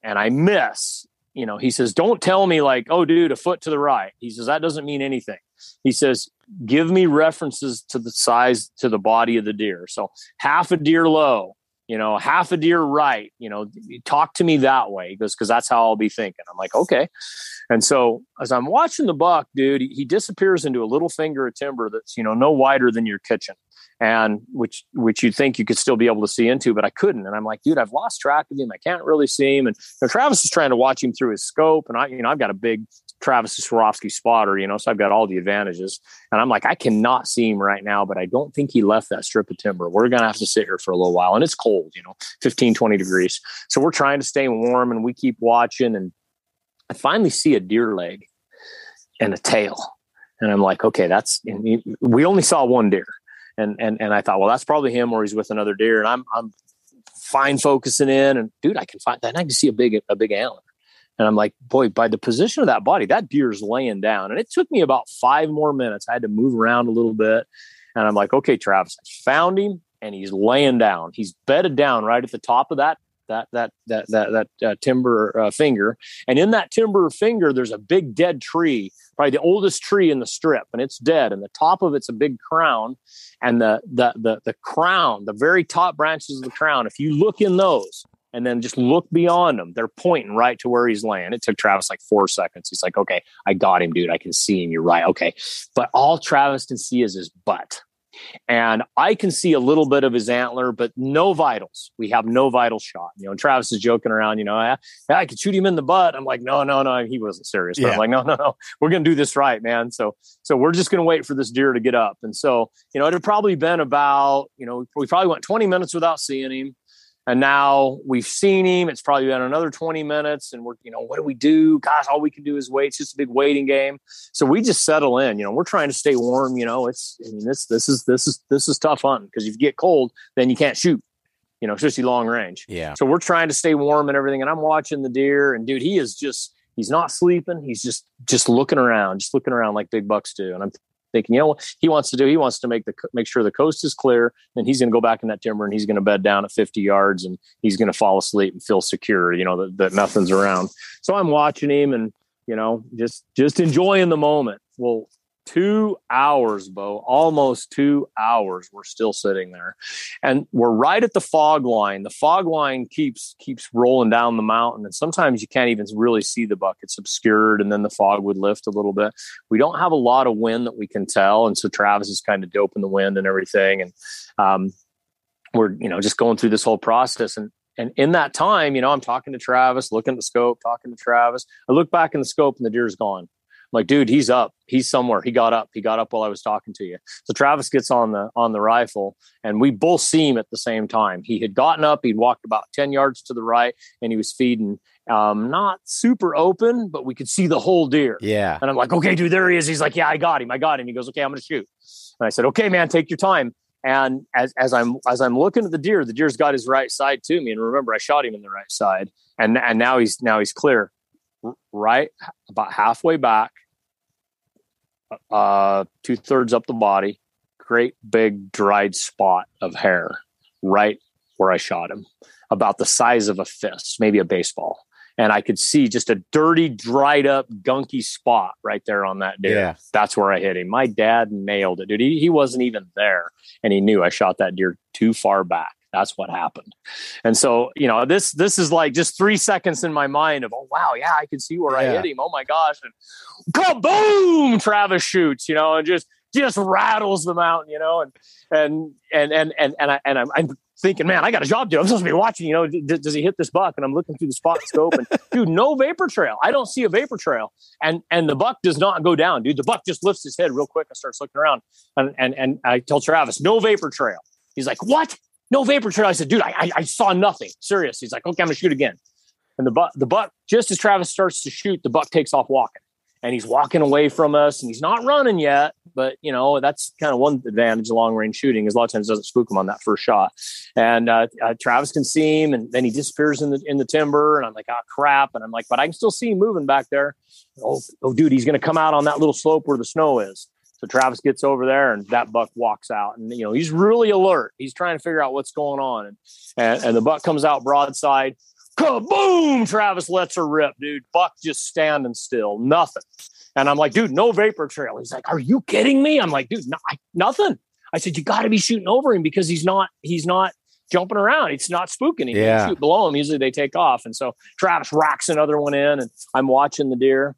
[SPEAKER 3] and I miss, you know, he says, don't tell me like, oh, dude, a foot to the right. He says, that doesn't mean anything. He says, give me references to the size, to the body of the deer. So half a deer low, you know, half a deer right, you know, talk to me that way. He goes, because that's how I'll be thinking. I'm like, okay. And so as I'm watching the buck, dude, he, he disappears into a little finger of timber that's, you know, no wider than your kitchen, and which, which you'd think you could still be able to see into, but I couldn't. And I'm like, dude, I've lost track of him. I can't really see him. And you know, Travis is trying to watch him through his scope. And I, you know, I've got a big Travis Swarovski spotter, you know, so I've got all the advantages. And I'm like, I cannot see him right now, but I don't think he left that strip of timber. We're going to have to sit here for a little while. And it's cold, you know, fifteen, twenty degrees. So we're trying to stay warm, and we keep watching. And I finally see a deer leg and a tail. And I'm like, okay, that's, and we only saw one deer. And, and, and I thought, well, that's probably him, or he's with another deer. And I'm, I'm fine focusing in, and dude, I can find that. And I can see a big, a big antler. And I'm like, boy, by the position of that body, that deer's laying down. And it took me about five more minutes. I had to move around a little bit. And I'm like, okay, Travis, I found him, and he's laying down. He's bedded down right at the top of that, that, that, that, that, that uh, timber uh, finger. And in that timber finger, there's a big dead tree, probably the oldest tree in the strip, and it's dead. And the top of it's a big crown. And the, the, the, the crown, the very top branches of the crown, if you look in those, and then just look beyond them, they're pointing right to where he's laying. It took Travis like four seconds. He's like, okay, I got him, dude. I can see him. You're right. Okay. But all Travis can see is his butt. And I can see a little bit of his antler, but no vitals. We have no vital shot. You know, and Travis is joking around, you know, I, I could shoot him in the butt. I'm like, no, no, no. He wasn't serious. But yeah. I'm like, no, no, no. We're going to do this right, man. So, so we're just going to wait for this deer to get up. And so, you know, it had probably been about, you know, we probably went twenty minutes without seeing him. And now we've seen him. It's probably been another twenty minutes, and we're, you know, what do we do? Gosh, all we can do is wait. It's just a big waiting game. So we just settle in. You know, we're trying to stay warm. You know, it's, I mean, this, this is, this is, this is tough hunting, because if you get cold, then you can't shoot, you know, especially long range.
[SPEAKER 2] Yeah.
[SPEAKER 3] So we're trying to stay warm and everything. And I'm watching the deer, and dude, he is just, he's not sleeping. He's just, just looking around, just looking around like big bucks do. And I'm thinking, you know what he wants to do? He wants to make the make sure the coast is clear, and he's going to go back in that timber, and he's going to bed down at fifty yards, and he's going to fall asleep and feel secure, you know, that, that nothing's around. So I'm watching him, and, you know, just just enjoying the moment. Well, two hours, Bo, almost two hours, we're still sitting there, and we're right at the fog line. The fog line keeps keeps rolling down the mountain, and sometimes you can't even really see the buck. It's obscured, and then the fog would lift a little bit. We don't have a lot of wind that we can tell, and so Travis is kind of doping the wind and everything, and um, we're, you know, just going through this whole process. And and in that time, you know, I'm talking to Travis, looking at the scope, talking to Travis. I look back in the scope, and the deer's gone. I'm like, dude, he's up. He's somewhere. He got up. He got up while I was talking to you. So Travis gets on the on the rifle, and we both see him at the same time. He had gotten up. He'd walked about ten yards to the right, and he was feeding. Um, not super open, but we could see the whole deer.
[SPEAKER 2] Yeah.
[SPEAKER 3] And I'm like, okay, dude, there he is. He's like, yeah, I got him. I got him. He goes, okay, I'm going to shoot. And I said, okay, man, take your time. And as as I'm as I'm looking at the deer, the deer's got his right side to me. And remember, I shot him in the right side, and and now he's now he's clear, right about halfway back. Uh, two thirds up the body, great big dried spot of hair right where I shot him, about the size of a fist, maybe a baseball. And I could see just a dirty, dried up, gunky spot right there on that deer.
[SPEAKER 2] Yeah.
[SPEAKER 3] That's where I hit him. My dad nailed it, dude. He, he wasn't even there, and he knew I shot that deer too far back. That's what happened. And so, you know, this, this is like just three seconds in my mind of, oh, wow. Yeah. I could see where yeah. I hit him. Oh my gosh. And kaboom, Travis shoots, you know, and just, just rattles the mountain, you know, and, and, and, and, and, and I, and I'm, I'm thinking, man, I got a job to do. I'm supposed to be watching, you know, d- does he hit this buck? And I'm looking through the spot scope, and dude, no vapor trail. I don't see a vapor trail. And, and the buck does not go down, dude. The buck just lifts his head real quick and starts looking around. And, and, and I tell Travis, no vapor trail. He's like, what? No vapor trail. I said, dude, I, I, I saw nothing. Serious. He's like, okay, I'm gonna shoot again. And the buck, the buck, just as Travis starts to shoot, the buck takes off walking, and he's walking away from us, and he's not running yet. But you know, that's kind of one advantage of long range shooting, is a lot of times it doesn't spook him on that first shot. And uh, uh, Travis can see him, and then he disappears in the in the timber, and I'm like, oh crap. And I'm like, but I can still see him moving back there. Oh, oh dude, he's gonna come out on that little slope where the snow is. So Travis gets over there, and that buck walks out, and, you know, he's really alert. He's trying to figure out what's going on. And, and, and the buck comes out broadside, Kaboom! Travis lets her rip, dude. Buck just standing still, nothing. And I'm like, dude, no vapor trail. He's like, are you kidding me? I'm like, dude, no, I, nothing. I said, you got to be shooting over him because he's not, he's not jumping around. It's not spooking him.
[SPEAKER 2] Yeah.
[SPEAKER 3] You shoot below him. Usually they take off. And so Travis racks another one in, and I'm watching the deer.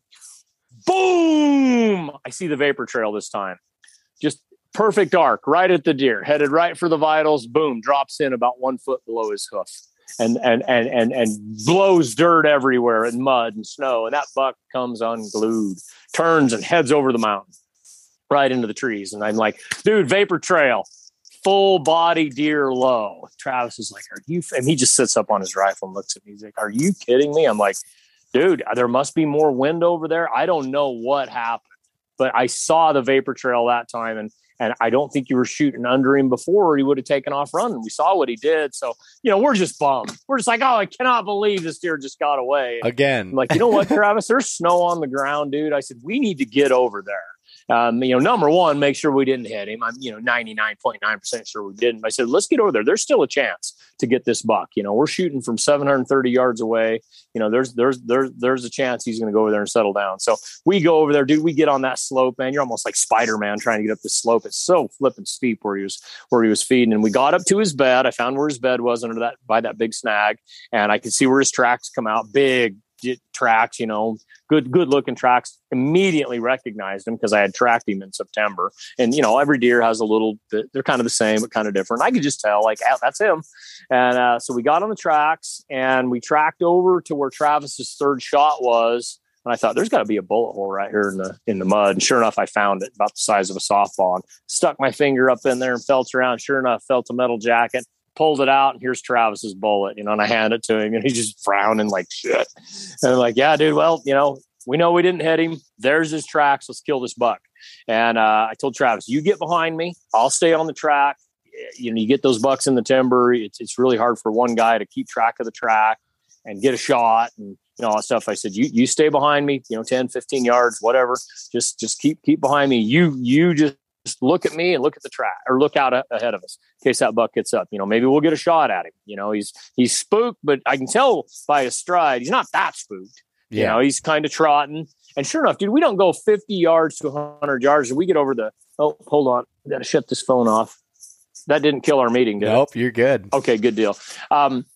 [SPEAKER 3] Boom! I see the vapor trail this time. Just perfect arc right at the deer, headed right for the vitals. Boom, drops in about one foot below his hoof. And, and and and and blows dirt everywhere and mud and snow. And that buck comes unglued, turns and heads over the mountain, right into the trees. And I'm like, dude, vapor trail, full body deer low. Travis is like, are you? And he just sits up on his rifle and looks at me. He's like, are you kidding me? I'm like, dude, there must be more wind over there. I don't know what happened, but I saw the vapor trail that time. And And I don't think you were shooting under him before, or he would have taken off running. We saw what he did. So, you know, we're just bummed. We're just like, oh, I cannot believe this deer just got away.
[SPEAKER 2] Again.
[SPEAKER 3] I'm like, you know what, Travis? There's snow on the ground, dude. I said, we need to get over there. Um, you know, number one, make sure we didn't hit him. I'm, you know, ninety-nine point nine percent sure we didn't. I said, let's get over there. There's still a chance to get this buck. You know, we're shooting from seven hundred thirty yards away. You know, there's, there's, there's, there's a chance he's going to go over there and settle down. So we go over there, dude. We get on that slope, man. You're almost like Spider-Man trying to get up the slope. It's so flipping steep where he was, where he was feeding. And we got up to his bed. I found where his bed was under that, by that big snag. And I could see where his tracks come out, big tracks, you know, good, good looking tracks. Immediately recognized him because I had tracked him in September. And, you know, every deer has a little bit, they're kind of the same, but kind of different. I could just tell, like, oh, that's him. And uh, so we got on the tracks and we tracked over to where Travis's third shot was. And I thought, there's got to be a bullet hole right here in the in the mud. And sure enough, I found it about the size of a softball. And stuck my finger up in there and felt around. Sure enough, felt a metal jacket. Pulled it out, and here's Travis's bullet, you know, and I hand it to him, and he's just frowning like shit. And I'm like, yeah, dude, well, you know, we know we didn't hit him. There's his tracks. Let's kill this buck. And uh, I told Travis, you get behind me. I'll stay on the track. You know, you get those bucks in the timber. It's it's really hard for one guy to keep track of the track and get a shot and, you know, all that stuff. I said, you you stay behind me, you know, ten, fifteen yards, whatever. Just just keep keep behind me. You you just Just look at me and look at the track, or look out a- ahead of us in case that buck gets up. You know, maybe we'll get a shot at him. You know, he's he's spooked, but I can tell by his stride he's not that spooked. Yeah. You know, he's kind of trotting. And sure enough, dude, we don't go fifty yards to one hundred yards, and we get over the. Oh, hold on, I got to shut this phone off. That didn't kill our meeting, did
[SPEAKER 2] Nope,
[SPEAKER 3] it?
[SPEAKER 2] you're good.
[SPEAKER 3] Okay, good deal. Um,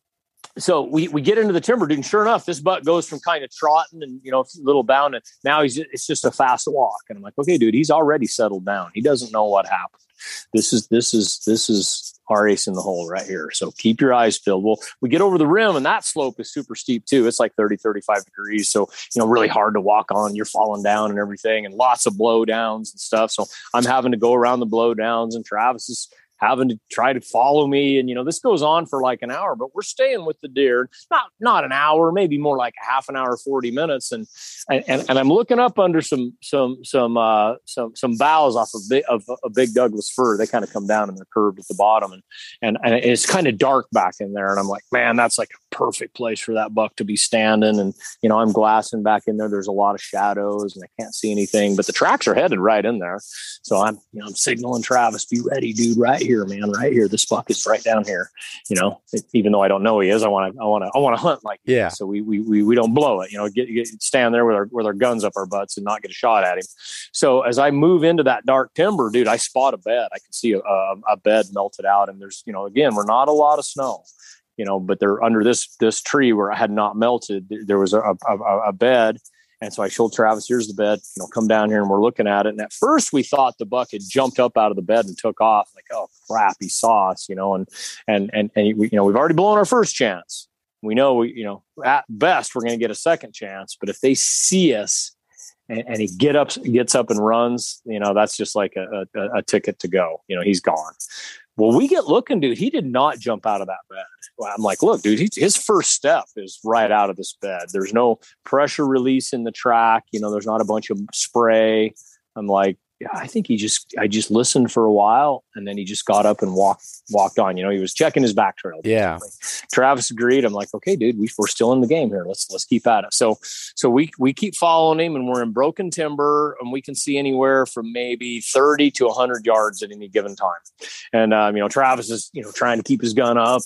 [SPEAKER 3] So we, we get into the timber, dude, and sure enough, this buck goes from kind of trotting and, you know, a little bound, and now he's it's just a fast walk. And I'm like, okay, dude, he's already settled down. He doesn't know what happened. This is this is this is our ace in the hole right here. So keep your eyes peeled. Well, we get over the rim, and that slope is super steep too. It's like thirty, thirty-five degrees. So, you know, really hard to walk on. You're falling down and everything, and lots of blowdowns and stuff. So I'm having to go around the blowdowns, and Travis is having to try to follow me. And, you know, this goes on for like an hour, but we're staying with the deer, not, not an hour, maybe more like a half an hour, forty minutes. And, and, and I'm looking up under some, some, some, uh, some, some boughs off of, big, of a big Douglas fir. They kind of come down and they're curved at the bottom, and, and, and it's kind of dark back in there. And I'm like, man, that's like a perfect place for that buck to be standing. And, you know, I'm glassing back in there. There's a lot of shadows and I can't see anything, but the tracks are headed right in there. So I'm, you know, I'm signaling Travis, be ready, dude, right here, man, right here. This buck is right down here. You know, it, even though I don't know he is, I want to, I want to, I want to hunt like,
[SPEAKER 2] yeah.
[SPEAKER 3] So we, we, we, we don't blow it, you know, get, get, stand there with our, with our guns up our butts and not get a shot at him. So as I move into that dark timber, dude, I spot a bed. I can see a, a, a bed melted out, and there's, you know, again, we're not a lot of snow, you know, but they're under this, this tree where I had not melted. There was a, a, a bed. And so I showed Travis, here's the bed, you know, come down here, and we're looking at it. And at first we thought the buck had jumped up out of the bed and took off, like, oh crap, he saw us, you know, and, and, and, and we, you know, we've already blown our first chance. We know, we, you know, at best we're going to get a second chance, but if they see us and, and he get up, gets up and runs, you know, that's just like a, a, a ticket to go, you know, he's gone. Well, we get looking, dude, he did not jump out of that bed. Well, I'm like, look, dude, he, his first step is right out of this bed. There's no pressure release in the track. You know, there's not a bunch of spray. I'm like, yeah, I think he just, I just listened for a while, and then he just got up and walked, walked on. You know, he was checking his back trail.
[SPEAKER 2] Yeah.
[SPEAKER 3] Travis agreed. I'm like, okay, dude, we, we're still in the game here. Let's, let's keep at it. So, so we, we keep following him, and we're in broken timber, and we can see anywhere from maybe thirty to a hundred yards at any given time. And, um, you know, Travis is, you know, trying to keep his gun up, and,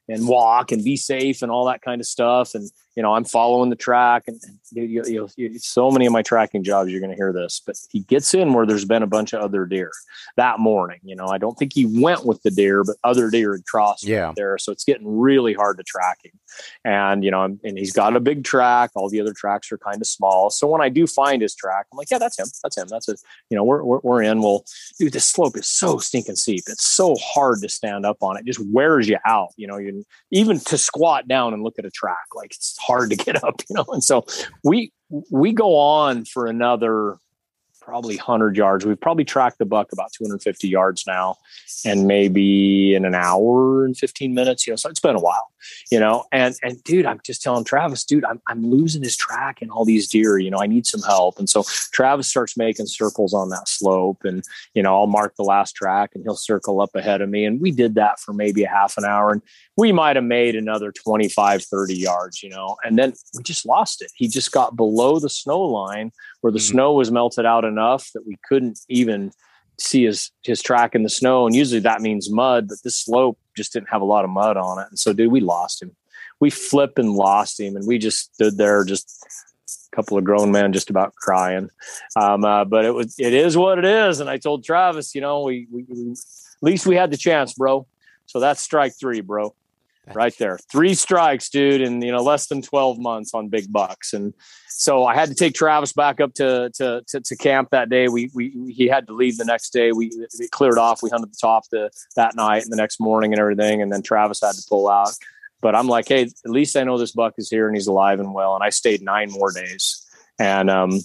[SPEAKER 3] and walk and be safe and all that kind of stuff. And, you know, I'm following the track, and, and you, you, you, so many of my tracking jobs, you're going to hear this, but he gets in where there's been a bunch of other deer that morning. You know, I don't think he went with the deer, but other deer had crossed
[SPEAKER 2] yeah.
[SPEAKER 3] right there. So it's getting really hard to track him. And, you know, and he's got a big track. All the other tracks are kind of small. So when I do find his track, I'm like, yeah, that's him. That's him. That's it. You know, we're, we're, we're in. Well, dude, this slope is so stinking steep. It's so hard to stand up on. It just wears you out. You know, you even to squat down and look at a track, like it's hard to get up, you know? And so we, we go on for another probably one hundred yards. We've probably tracked the buck about two hundred fifty yards now, and maybe in an hour and fifteen minutes, you know, so it's been a while, you know, and, and dude, I'm just telling Travis, dude, I'm, I'm losing his track and all these deer, you know, I need some help. And so Travis starts making circles on that slope, and, you know, I'll mark the last track and he'll circle up ahead of me. And we did that for maybe a half an hour, and we might've made another twenty-five, thirty yards, you know, and then we just lost it. He just got below the snow line where the mm-hmm. snow was melted out enough that we couldn't even see his, his track in the snow. And usually that means mud, but this slope just didn't have a lot of mud on it. And so, dude, we lost him. We flipped and lost him. And we just stood there, just a couple of grown men, just about crying. Um, uh, but it was, it is what it is. And I told Travis, you know, we, we, we at least we had the chance, bro. So that's strike three, bro. Right there. Three strikes, dude, in, you know, less than twelve months on big bucks. And so I had to take Travis back up to to to, to camp that day. We we he had to leave the next day. We it cleared off. We hunted the top the that night and the next morning and everything. And then Travis had to pull out. But I'm like, hey, at least I know this buck is here and he's alive and well. And I stayed nine more days. And um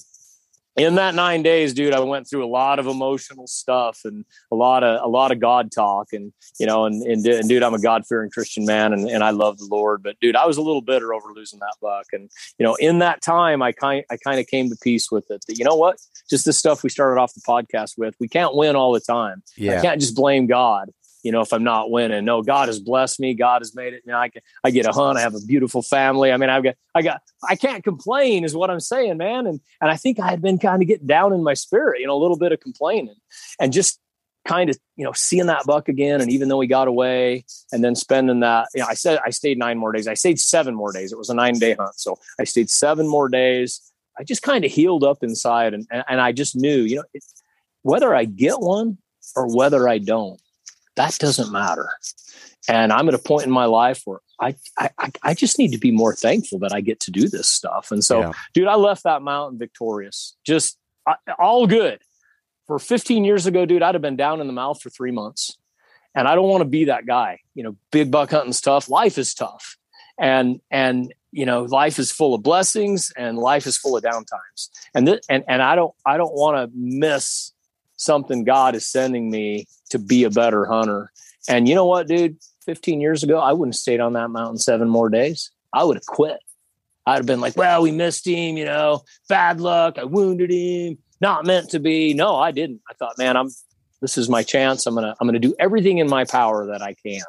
[SPEAKER 3] in that nine days, dude, I went through a lot of emotional stuff and a lot of, a lot of God talk, and, you know, and, and, and dude, I'm a God-fearing Christian man, and, and I love the Lord, but dude, I was a little bitter over losing that buck. And, you know, in that time, I kind, I kind of came to peace with it, that, you know what, just this stuff we started off the podcast with, we can't win all the time.
[SPEAKER 2] Yeah.
[SPEAKER 3] I can't just blame God, you know, if I'm not winning. No, God has blessed me. God has made it. You know, I can, I get a hunt. I have a beautiful family. I mean, I've got, I got, I can't complain is what I'm saying, man. And, and I think I had been kind of getting down in my spirit, you know, a little bit of complaining, and just kind of, you know, seeing that buck again. And even though he got away, and then spending that, you know, I said, I stayed nine more days. I stayed seven more days. It was a nine day hunt. So I stayed seven more days. I just kind of healed up inside. And, and, and I just knew, you know, it, whether I get one or whether I don't, that doesn't matter. And I'm at a point in my life where I, I, I just need to be more thankful that I get to do this stuff. And so, yeah. dude, I left that mountain victorious, just uh, all good. For fifteen years ago, dude, I'd have been down in the mouth for three months. And I don't want to be that guy. You know, big buck hunting's tough. Life is tough. And, and, you know, life is full of blessings and life is full of downtimes. And, th- and, and I don't, I don't want to miss something God is sending me to be a better hunter. And you know what, dude, fifteen years ago, I wouldn't have stayed on that mountain seven more days. I would have quit. I'd have been like, well, we missed him, you know, bad luck. I wounded him, not meant to be. No, I didn't. I thought, man, I'm, this is my chance. I'm going to, I'm going to do everything in my power that I can.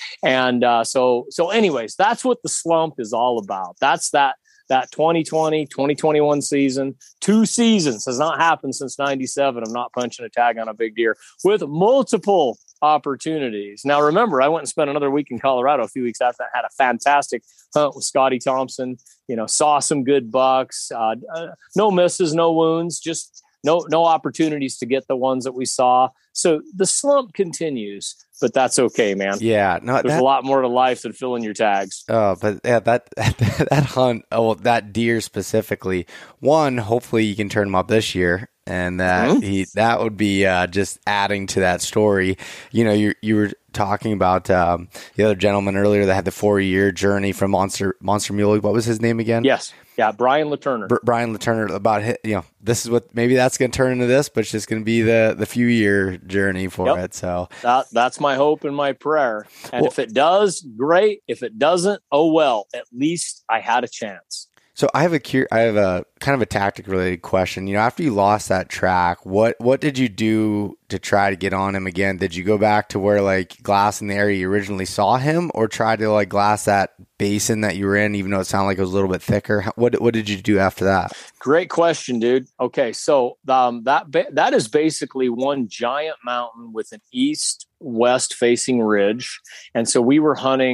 [SPEAKER 3] And uh, so, so anyways, that's what the slump is all about. That's that, that twenty twenty, twenty twenty-one season, two seasons has not happened since ninety-seven. I'm not punching a tag on a big deer with multiple opportunities. Now, remember, I went and spent another week in Colorado a few weeks after that, had a fantastic hunt with Scotty Thompson, you know, saw some good bucks, uh, uh, no misses, no wounds, just no, no opportunities to get the ones that we saw. So the slump continues, but that's okay, man.
[SPEAKER 2] Yeah. No,
[SPEAKER 3] there's
[SPEAKER 2] that,
[SPEAKER 3] a lot more to life than filling your tags.
[SPEAKER 2] Oh, but yeah, that, that hunt, oh, that deer specifically, one, hopefully you can turn him up this year. And that mm-hmm. he, that would be uh, just adding to that story. You know, you you were talking about um, the other gentleman earlier that had the four year journey from Monster Monster Muley. What was his name again?
[SPEAKER 3] Yes, yeah, Brian LaTurner.
[SPEAKER 2] Br- Brian LaTurner about his, you know, this is what maybe that's going to turn into this, but it's just going to be the the few year journey for yep. it. So
[SPEAKER 3] that that's my hope and my prayer. And well, if it does, great. If it doesn't, oh well. At least I had a chance.
[SPEAKER 2] So I have a cur- I have a kind of a tactic related question. You know, after you lost that track, what what did you do to try to get on him again? Did you go back to where like glass in the area you originally saw him, or try to like glass that basin that you were in, even though it sounded like it was a little bit thicker? What what did you do after that?
[SPEAKER 3] Great question, dude. Okay, so um, that ba- that is basically one giant mountain with an east west facing ridge, and so we were hunting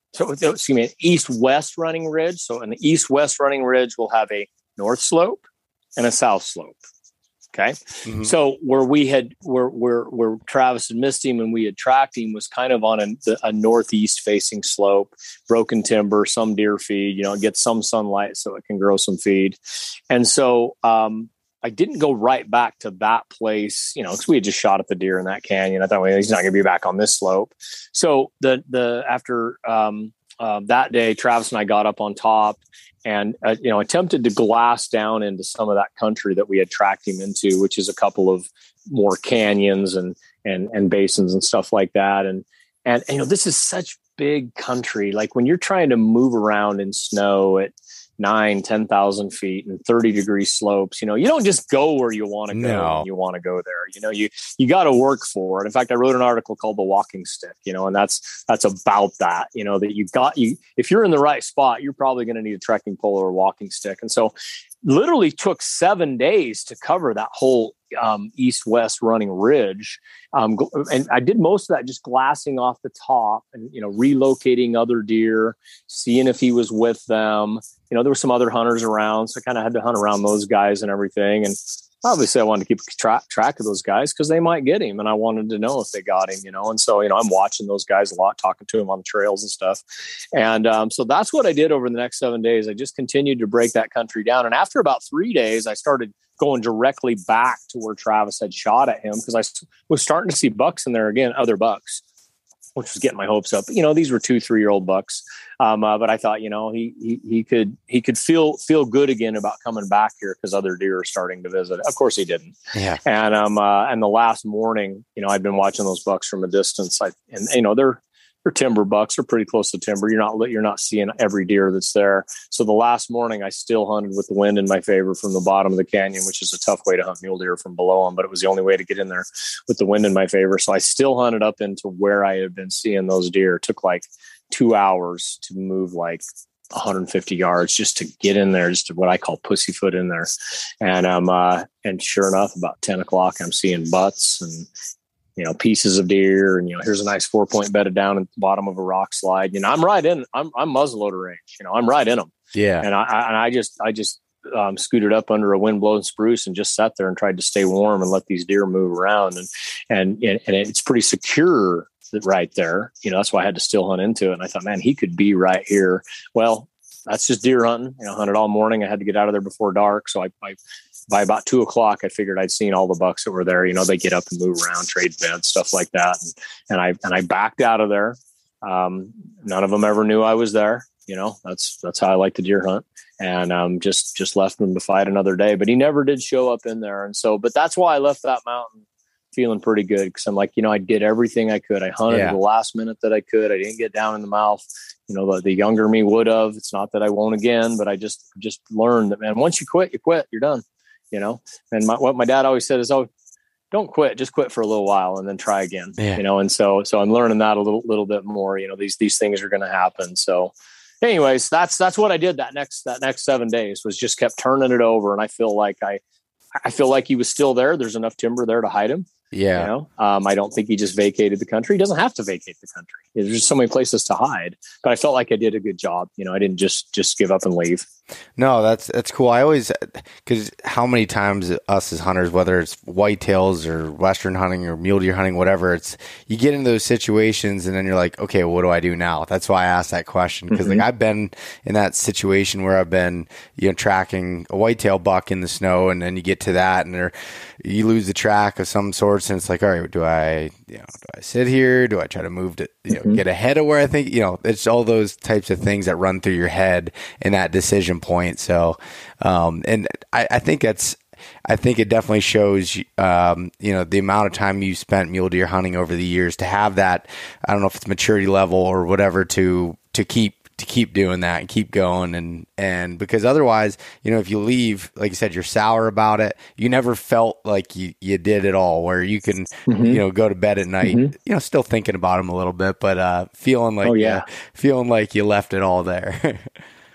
[SPEAKER 3] So, excuse me, an east-west running ridge. So an east-west running ridge will have a north slope and a south slope. Okay. Mm-hmm. So where we had, where, where, where Travis had missed him and we had tracked him was kind of on a, a northeast facing slope, broken timber, some deer feed, you know, get some sunlight so it can grow some feed. And so, um, I didn't go right back to that place, you know, because we had just shot at the deer in that canyon. I thought, well, he's not going to be back on this slope. So the, the, after, um, uh, that day, Travis and I got up on top and, uh, you know, attempted to glass down into some of that country that we had tracked him into, which is a couple of more canyons and, and, and basins and stuff like that. And, and, and, you know, this is such big country. Like when you're trying to move around in snow at nine, ten thousand feet and thirty degree slopes, you know, you don't just go where you want to go.
[SPEAKER 2] No.
[SPEAKER 3] When you want to go there, you know, you, you got to work for it. In fact, I wrote an article called The Walking Stick, you know, and that's, that's about that, you know, that you got you, if you're in the right spot, you're probably going to need a trekking pole or a walking stick. And so literally took seven days to cover that whole um, east-west running ridge. Um, and I did most of that just glassing off the top and, you know, relocating other deer, seeing if he was with them. You know, there were some other hunters around, so I kind of had to hunt around those guys and everything. And obviously I wanted to keep track, track of those guys because they might get him. And I wanted to know if they got him, you know. And so, you know, I'm watching those guys a lot, talking to him on the trails and stuff. And um, so that's what I did over the next seven days. I just continued to break that country down. And after about three days, I started going directly back to where Travis had shot at him because I was starting to see bucks in there again, other bucks, which was getting my hopes up. You know, these were two, three year old bucks. Um, uh, but I thought, you know, he, he, he could, he could feel, feel good again about coming back here because other deer are starting to visit. Of course he didn't.
[SPEAKER 2] Yeah.
[SPEAKER 3] And, um, uh, and the last morning, you know, I'd been watching those bucks from a distance. I, and you know, they're, they're timber bucks. They're pretty close to timber. You're not, you're not seeing every deer that's there. So the last morning I still hunted with the wind in my favor from the bottom of the canyon, which is a tough way to hunt mule deer from below them, but it was the only way to get in there with the wind in my favor. So I still hunted up into where I had been seeing those deer. It took like two hours to move like one hundred fifty yards just to get in there, just to what I call pussyfoot in there. And, um, uh, and sure enough, about ten o'clock, I'm seeing butts and, you know, pieces of deer, and, you know, here's a nice four point bedded down at the bottom of a rock slide. You know, I'm right in, I'm, I'm muzzleloader range, you know, I'm right in them.
[SPEAKER 2] Yeah.
[SPEAKER 3] And I, I and I just, I just um, scooted up under a wind blown spruce and just sat there and tried to stay warm and let these deer move around. And, and, and it's pretty secure right there. You know, that's why I had to still hunt into it. And I thought, man, he could be right here. Well, that's just deer hunting. You know, hunted all morning. I had to get out of there before dark. So I, I by about two o'clock, I figured I'd seen all the bucks that were there. You know, they get up and move around, trade beds, stuff like that. And, and I, and I backed out of there. Um, none of them ever knew I was there. You know, that's, that's how I like to deer hunt, and, um, just, just left him to fight another day, but he never did show up in there. And so, but that's why I left that mountain feeling pretty good. Cause I'm like, you know, I did everything I could. I hunted yeah. the last minute that I could. I didn't get down in the mouth. You know, the, the younger me would have. It's not that I won't again, but I just, just learned that, man, once you quit, you quit, you're done. You know, and my, what my dad always said is, oh, don't quit, just quit for a little while and then try again, yeah. you know? And so, so I'm learning that a little, little bit more, you know, these, these things are going to happen. So anyways, that's, that's what I did that next, that next seven days was just kept turning it over. And I feel like I, I feel like he was still there. There's enough timber there to hide him.
[SPEAKER 2] Yeah.
[SPEAKER 3] You know, um, I don't think he just vacated the country. He doesn't have to vacate the country. There's just so many places to hide, but I felt like I did a good job. You know, I didn't just, just give up and leave.
[SPEAKER 2] No, that's, that's cool. I always, cause how many times us as hunters, whether it's whitetails or Western hunting or mule deer hunting, whatever, it's, you get into those situations and then you're like, okay, well, what do I do now? That's why I asked that question. Cause mm-hmm. like I've been in that situation where I've been, you know, tracking a whitetail buck in the snow, and then you get to that and there, you lose the track of some sorts, and it's like, all right, do I, you know, do I sit here? Do I try to move to, you know, mm-hmm. get ahead of where I think, you know, it's all those types of things that run through your head in that decision point. So, um, and I, I think that's, I think it definitely shows, um, you know, the amount of time you spent mule deer hunting over the years to have that, I don't know if it's maturity level or whatever, to, to keep, to keep doing that and keep going. And, and because otherwise, you know, if you leave, like you said, you're sour about it. You never felt like you, you did it all, where you can, mm-hmm. you know, go to bed at night, mm-hmm. you know, still thinking about them a little bit, but, uh, feeling like,
[SPEAKER 3] oh, yeah.
[SPEAKER 2] uh, feeling like you left it all there.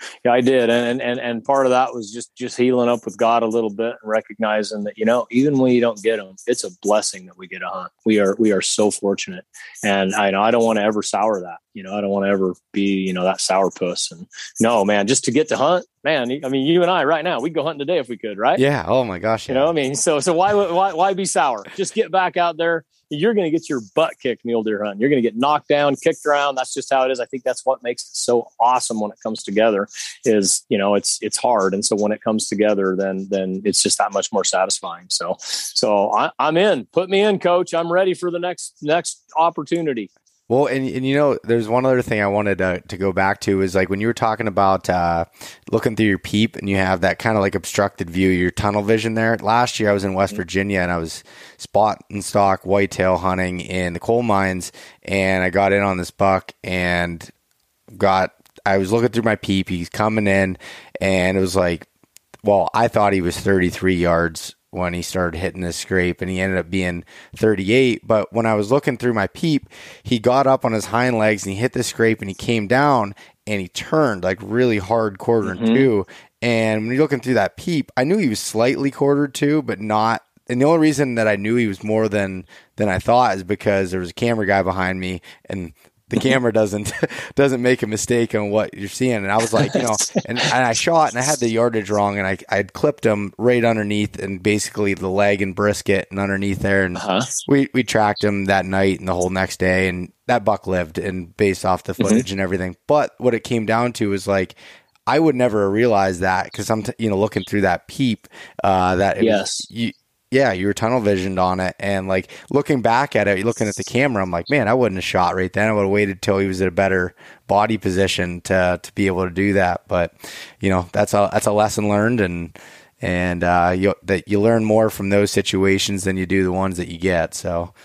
[SPEAKER 3] Yeah, I did. And, and, and part of that was just, just healing up with God a little bit and recognizing that, you know, even when you don't get them, it's a blessing that we get a hunt. We are, we are so fortunate. And I know I don't want to ever sour that, you know, I don't want to ever be, you know, that sourpuss. And no, man, just to get to hunt, man, I mean, you and I right now, we'd go hunting today if we could, right?
[SPEAKER 2] Yeah. Oh my gosh. Yeah.
[SPEAKER 3] You know, I mean, so, so why, why, why be sour? Just get back out there. You're going to get your butt kicked mule deer hunting. You're going to get knocked down, kicked around. That's just how it is. I think that's what makes it so awesome when it comes together is, you know, it's, it's hard. And so when it comes together, then, then it's just that much more satisfying. So, so I, I'm in, put me in, coach. I'm ready for the next, next opportunity.
[SPEAKER 2] Well, and, and you know, there's one other thing I wanted to, to go back to is like when you were talking about uh, looking through your peep and you have that kind of like obstructed view, your tunnel vision there. Last year I was in West Virginia and I was spot and stock whitetail hunting in the coal mines, and I got in on this buck and got, I was looking through my peep. He's coming in and it was like, well, I thought he was thirty-three yards when he started hitting this scrape, and he ended up being thirty-eight. But when I was looking through my peep, he got up on his hind legs and he hit the scrape and he came down and he turned like really hard quarter and mm-hmm. two. And when you're looking through that peep, I knew he was slightly quartered two, but not. And the only reason that I knew he was more than, than I thought is because there was a camera guy behind me, and the camera doesn't doesn't make a mistake on what you're seeing. And I was like, you know, and, and I shot and I had the yardage wrong, and I I'd clipped him right underneath and basically the leg and brisket and underneath there. And uh-huh. we, we tracked him that night and the whole next day, and that buck lived, and based off the footage mm-hmm. and everything. But what it came down to is like, I would never realize that because I'm, t- you know, looking through that peep, uh, that it
[SPEAKER 3] yes.
[SPEAKER 2] was, you, yeah, you were tunnel visioned on it. And like looking back at it, looking at the camera, I'm like, man, I wouldn't have shot right then. I would have waited till he was at a better body position to to be able to do that. But you know, that's a that's a lesson learned, and and uh, you that you learn more from those situations than you do the ones that you get. So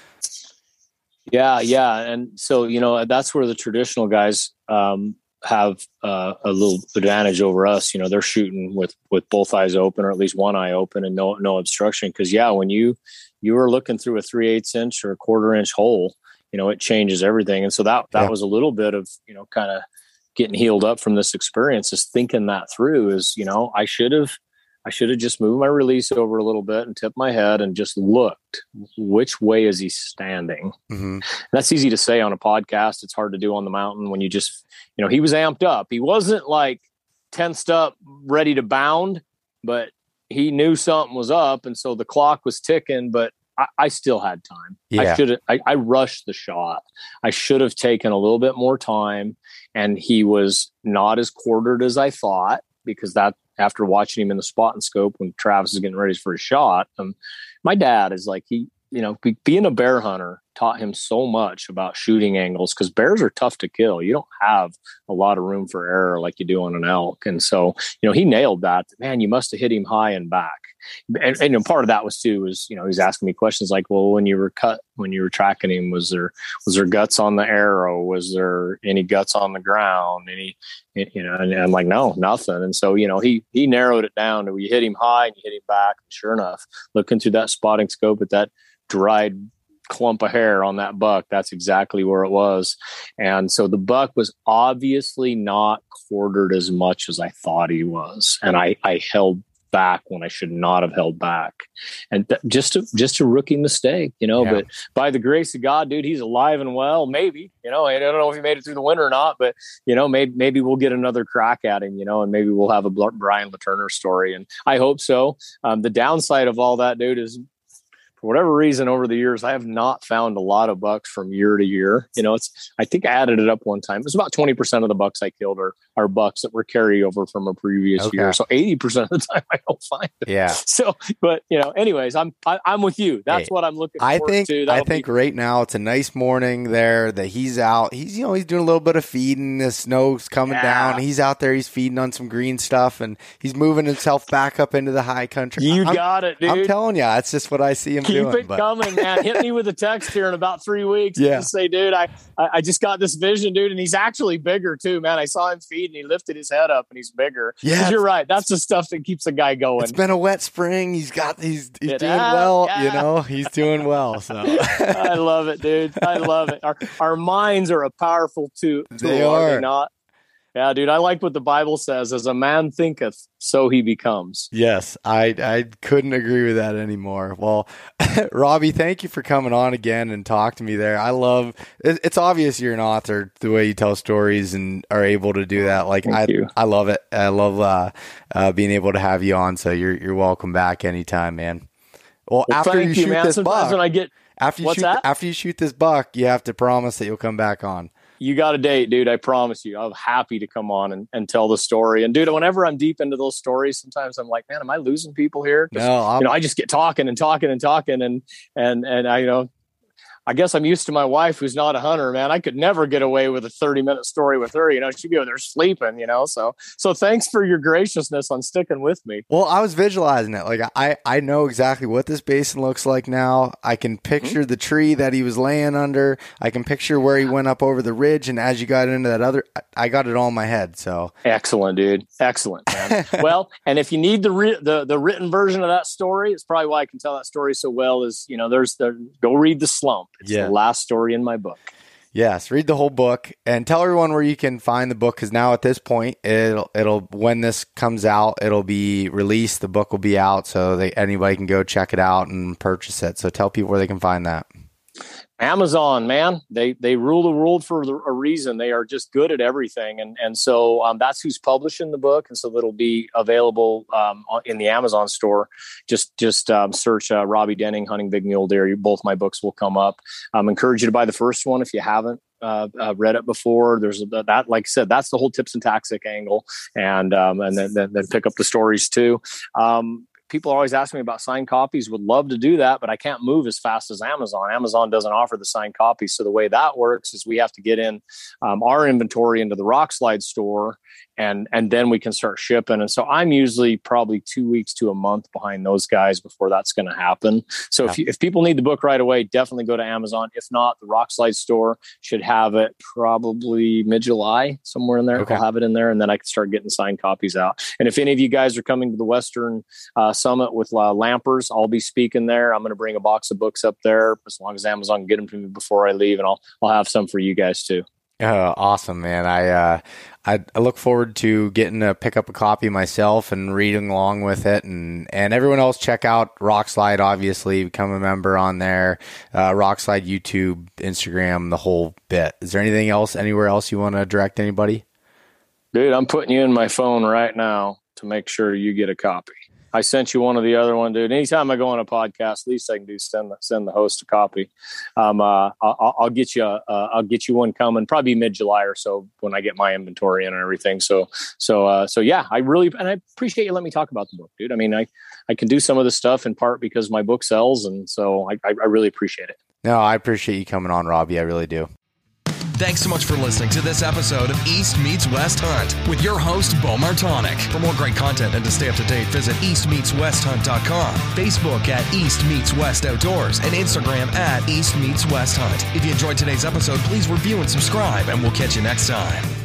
[SPEAKER 3] yeah, yeah, and so you know that's where the traditional guys um, have uh, a little advantage over us. You know, they're shooting with, with both eyes open, or at least one eye open, and no, no obstruction. Cause yeah, when you, you were looking through a three eighths inch or a quarter inch hole, you know, it changes everything. And so that, that yeah. was a little bit of, you know, kind of getting healed up from this experience, is thinking that through is, you know, I should have, I should have just moved my release over a little bit and tipped my head and just looked, which way is he standing? Mm-hmm. That's easy to say on a podcast. It's hard to do on the mountain when you just, you know, he was amped up. He wasn't like tensed up, ready to bound, but he knew something was up. And so the clock was ticking, but I, I still had time. Yeah. I should have, I, I rushed the shot. I should have taken a little bit more time, and he was not as quartered as I thought, because that, after watching him in the spot and scope when Travis is getting ready for a shot, um, my dad is like, he, you know, be, being a bear hunter taught him so much about shooting angles, because bears are tough to kill. You don't have a lot of room for error like you do on an elk. And so, you know, he nailed that. Man, you must have hit him high and back. And, and you know, part of that was too, was, you know, he's asking me questions like, well, when you were cut, when you were tracking him, was there, was there guts on the arrow? Was there any guts on the ground? Any, you know, and I'm like, no, nothing. And so, you know, he, he narrowed it down to, you hit him high and you hit him back. And sure enough, looking through that spotting scope at that dried clump of hair on that buck, that's exactly where it was. And so the buck was obviously not quartered as much as I thought he was. And I, I held back when I should not have held back. And th- just a, just a rookie mistake, you know, yeah. But by the grace of God, dude, he's alive and well, maybe, you know, I don't know if he made it through the winter or not, but you know, maybe, maybe we'll get another crack at him, you know, and maybe we'll have a Brian LaTurner story. And I hope so. Um, the downside of all that, dude, is for whatever reason over the years, I have not found a lot of bucks from year to year. You know, it's, I think I added it up one time. It was about twenty percent of the bucks I killed are, are bucks that were carryover from a previous okay. year. So eighty percent of the time I don't find them.
[SPEAKER 2] Yeah.
[SPEAKER 3] So, but you know, anyways, I'm, I, I'm with you. That's hey, what I'm looking
[SPEAKER 2] I
[SPEAKER 3] forward
[SPEAKER 2] think,
[SPEAKER 3] to. That'll
[SPEAKER 2] I think
[SPEAKER 3] be-
[SPEAKER 2] right now it's a nice morning there that he's out. He's, you know, he's doing a little bit of feeding. The snow's coming yeah. down. He's out there. He's feeding on some green stuff, and he's moving himself back up into the high country.
[SPEAKER 3] You
[SPEAKER 2] I'm,
[SPEAKER 3] got it, dude.
[SPEAKER 2] I'm telling you, that's just what I see him
[SPEAKER 3] Keep
[SPEAKER 2] doing.
[SPEAKER 3] Keep it
[SPEAKER 2] but.
[SPEAKER 3] coming. Man, hit me with a text here in about three weeks.
[SPEAKER 2] Yeah.
[SPEAKER 3] And say, dude, I, I just got this vision, dude. And he's actually bigger too, man. I saw him feed and he lifted his head up and he's bigger. Yeah. You're right. That's the stuff that keeps a guy going.
[SPEAKER 2] It's been a wet spring. He's got, he's, he's
[SPEAKER 3] it
[SPEAKER 2] doing
[SPEAKER 3] has,
[SPEAKER 2] well,
[SPEAKER 3] yeah.
[SPEAKER 2] you know, he's doing well. So
[SPEAKER 3] I love it, dude. I love it. Our, our minds are a powerful tool.
[SPEAKER 2] They
[SPEAKER 3] are,
[SPEAKER 2] are
[SPEAKER 3] they not? Yeah, dude, I like what the Bible says. As a man thinketh, so he becomes.
[SPEAKER 2] Yes, I I couldn't agree with that anymore. Well, Robbie, thank you for coming on again and talk to me there. I love it, it's obvious you're an author, the way you tell stories and are able to do that. Like,
[SPEAKER 3] Thank
[SPEAKER 2] I
[SPEAKER 3] you.
[SPEAKER 2] I love it. I love uh, uh, being able to have you on. So you're you're welcome back anytime, man. Well,
[SPEAKER 3] Well,
[SPEAKER 2] after
[SPEAKER 3] thank
[SPEAKER 2] you
[SPEAKER 3] you,
[SPEAKER 2] shoot
[SPEAKER 3] man.
[SPEAKER 2] this
[SPEAKER 3] Sometimes
[SPEAKER 2] buck,
[SPEAKER 3] when I get
[SPEAKER 2] after you
[SPEAKER 3] What's
[SPEAKER 2] shoot
[SPEAKER 3] that?
[SPEAKER 2] after you shoot this buck, you have to promise that you'll come back on.
[SPEAKER 3] You got a date, dude. I promise you. I'm happy to come on and, and tell the story. And dude, whenever I'm deep into those stories, sometimes I'm like, man, am I losing people here? 'Cause,
[SPEAKER 2] No, I'm,
[SPEAKER 3] you know, I just get talking and talking and talking and and and I you know, I guess I'm used to my wife who's not a hunter, man. I could never get away with a thirty minute story with her. You know, she'd be over there sleeping, you know. So so thanks for your graciousness on sticking with me.
[SPEAKER 2] Well, I was visualizing it. Like I, I know exactly what this basin looks like now. I can picture the tree that he was laying under. I can picture where he went up over the ridge. And as you got into that other, I got it all in my head. So
[SPEAKER 3] Excellent, dude. Excellent, man. Well, and if you need the, ri- the the written version of that story, it's probably why I can tell that story so well. Is you know, there's the go read The Slump. It's
[SPEAKER 2] Yeah.
[SPEAKER 3] the last story in my book.
[SPEAKER 2] yes, read the whole book and tell everyone where you can find the book. Because now at this point, it'll it'll when this comes out, it'll be released. The book will be out, so they, anybody can go check it out and purchase it. So tell people where they can find that.
[SPEAKER 3] Amazon, man, they they rule the world for a reason. They are just good at everything, and and so um, that's who's publishing the book, and so it'll be available um, in the Amazon store. Just just um, search uh, Robbie Denning, Hunting Big Mule Deer. Both my books will come up. I um, encourage you to buy the first one if you haven't uh, uh, read it before. There's a, that, like I said, that's the whole tips and tactic angle, and um, and then, then then pick up the stories too. Um, People always ask me about signed copies. Would love to do that, but I can't move as fast as Amazon. Amazon doesn't offer the signed copies. So the way that works is we have to get in um, our inventory into the Rockslide store, and and then we can start shipping. And so I'm usually probably two weeks to a month behind those guys before that's going to happen. So yeah. if you, if people need the book right away, definitely go to Amazon. If not, the Rockslide store should have it probably mid-July, somewhere in there.
[SPEAKER 2] Okay.
[SPEAKER 3] I'll have it in there, and then I can start getting signed copies out. And if any of you guys are coming to the Western uh, Summit with uh, Lampers, I'll be speaking there. I'm going to bring a box of books up there as long as Amazon can get them to me before I leave, and I'll I'll have some for you guys too.
[SPEAKER 2] Oh, awesome, man. I, uh, I, I look forward to getting to pick up a copy myself and reading along with it. And, and everyone else, check out Rockslide, obviously. Become a member on there. Uh, Rockslide, YouTube, Instagram, the whole bit. Is there anything else, anywhere else you want to direct anybody?
[SPEAKER 3] Dude, I'm putting you in my phone right now to make sure you get a copy. I sent you one of the other one, dude. Anytime I go on a podcast, least I can do is send the, send the host a copy. Um, uh, I'll, I'll get you, uh, I'll get you one coming probably mid July or so when I get my inventory in and everything. So, so, uh, so yeah, I really and I appreciate you letting me talk about the book, dude. I mean, I, I can do some of this stuff in part because my book sells, and so I, I, I really appreciate it.
[SPEAKER 2] No, I appreciate you coming on, Robbie. I really do.
[SPEAKER 1] Thanks so much for listening to this episode of East Meets West Hunt with your host, Bo Martonic. For more great content and to stay up to date, visit east meets west hunt dot com, Facebook at East Meets West Outdoors, and Instagram at East Meets West Hunt. If you enjoyed today's episode, please review and subscribe, and we'll catch you next time.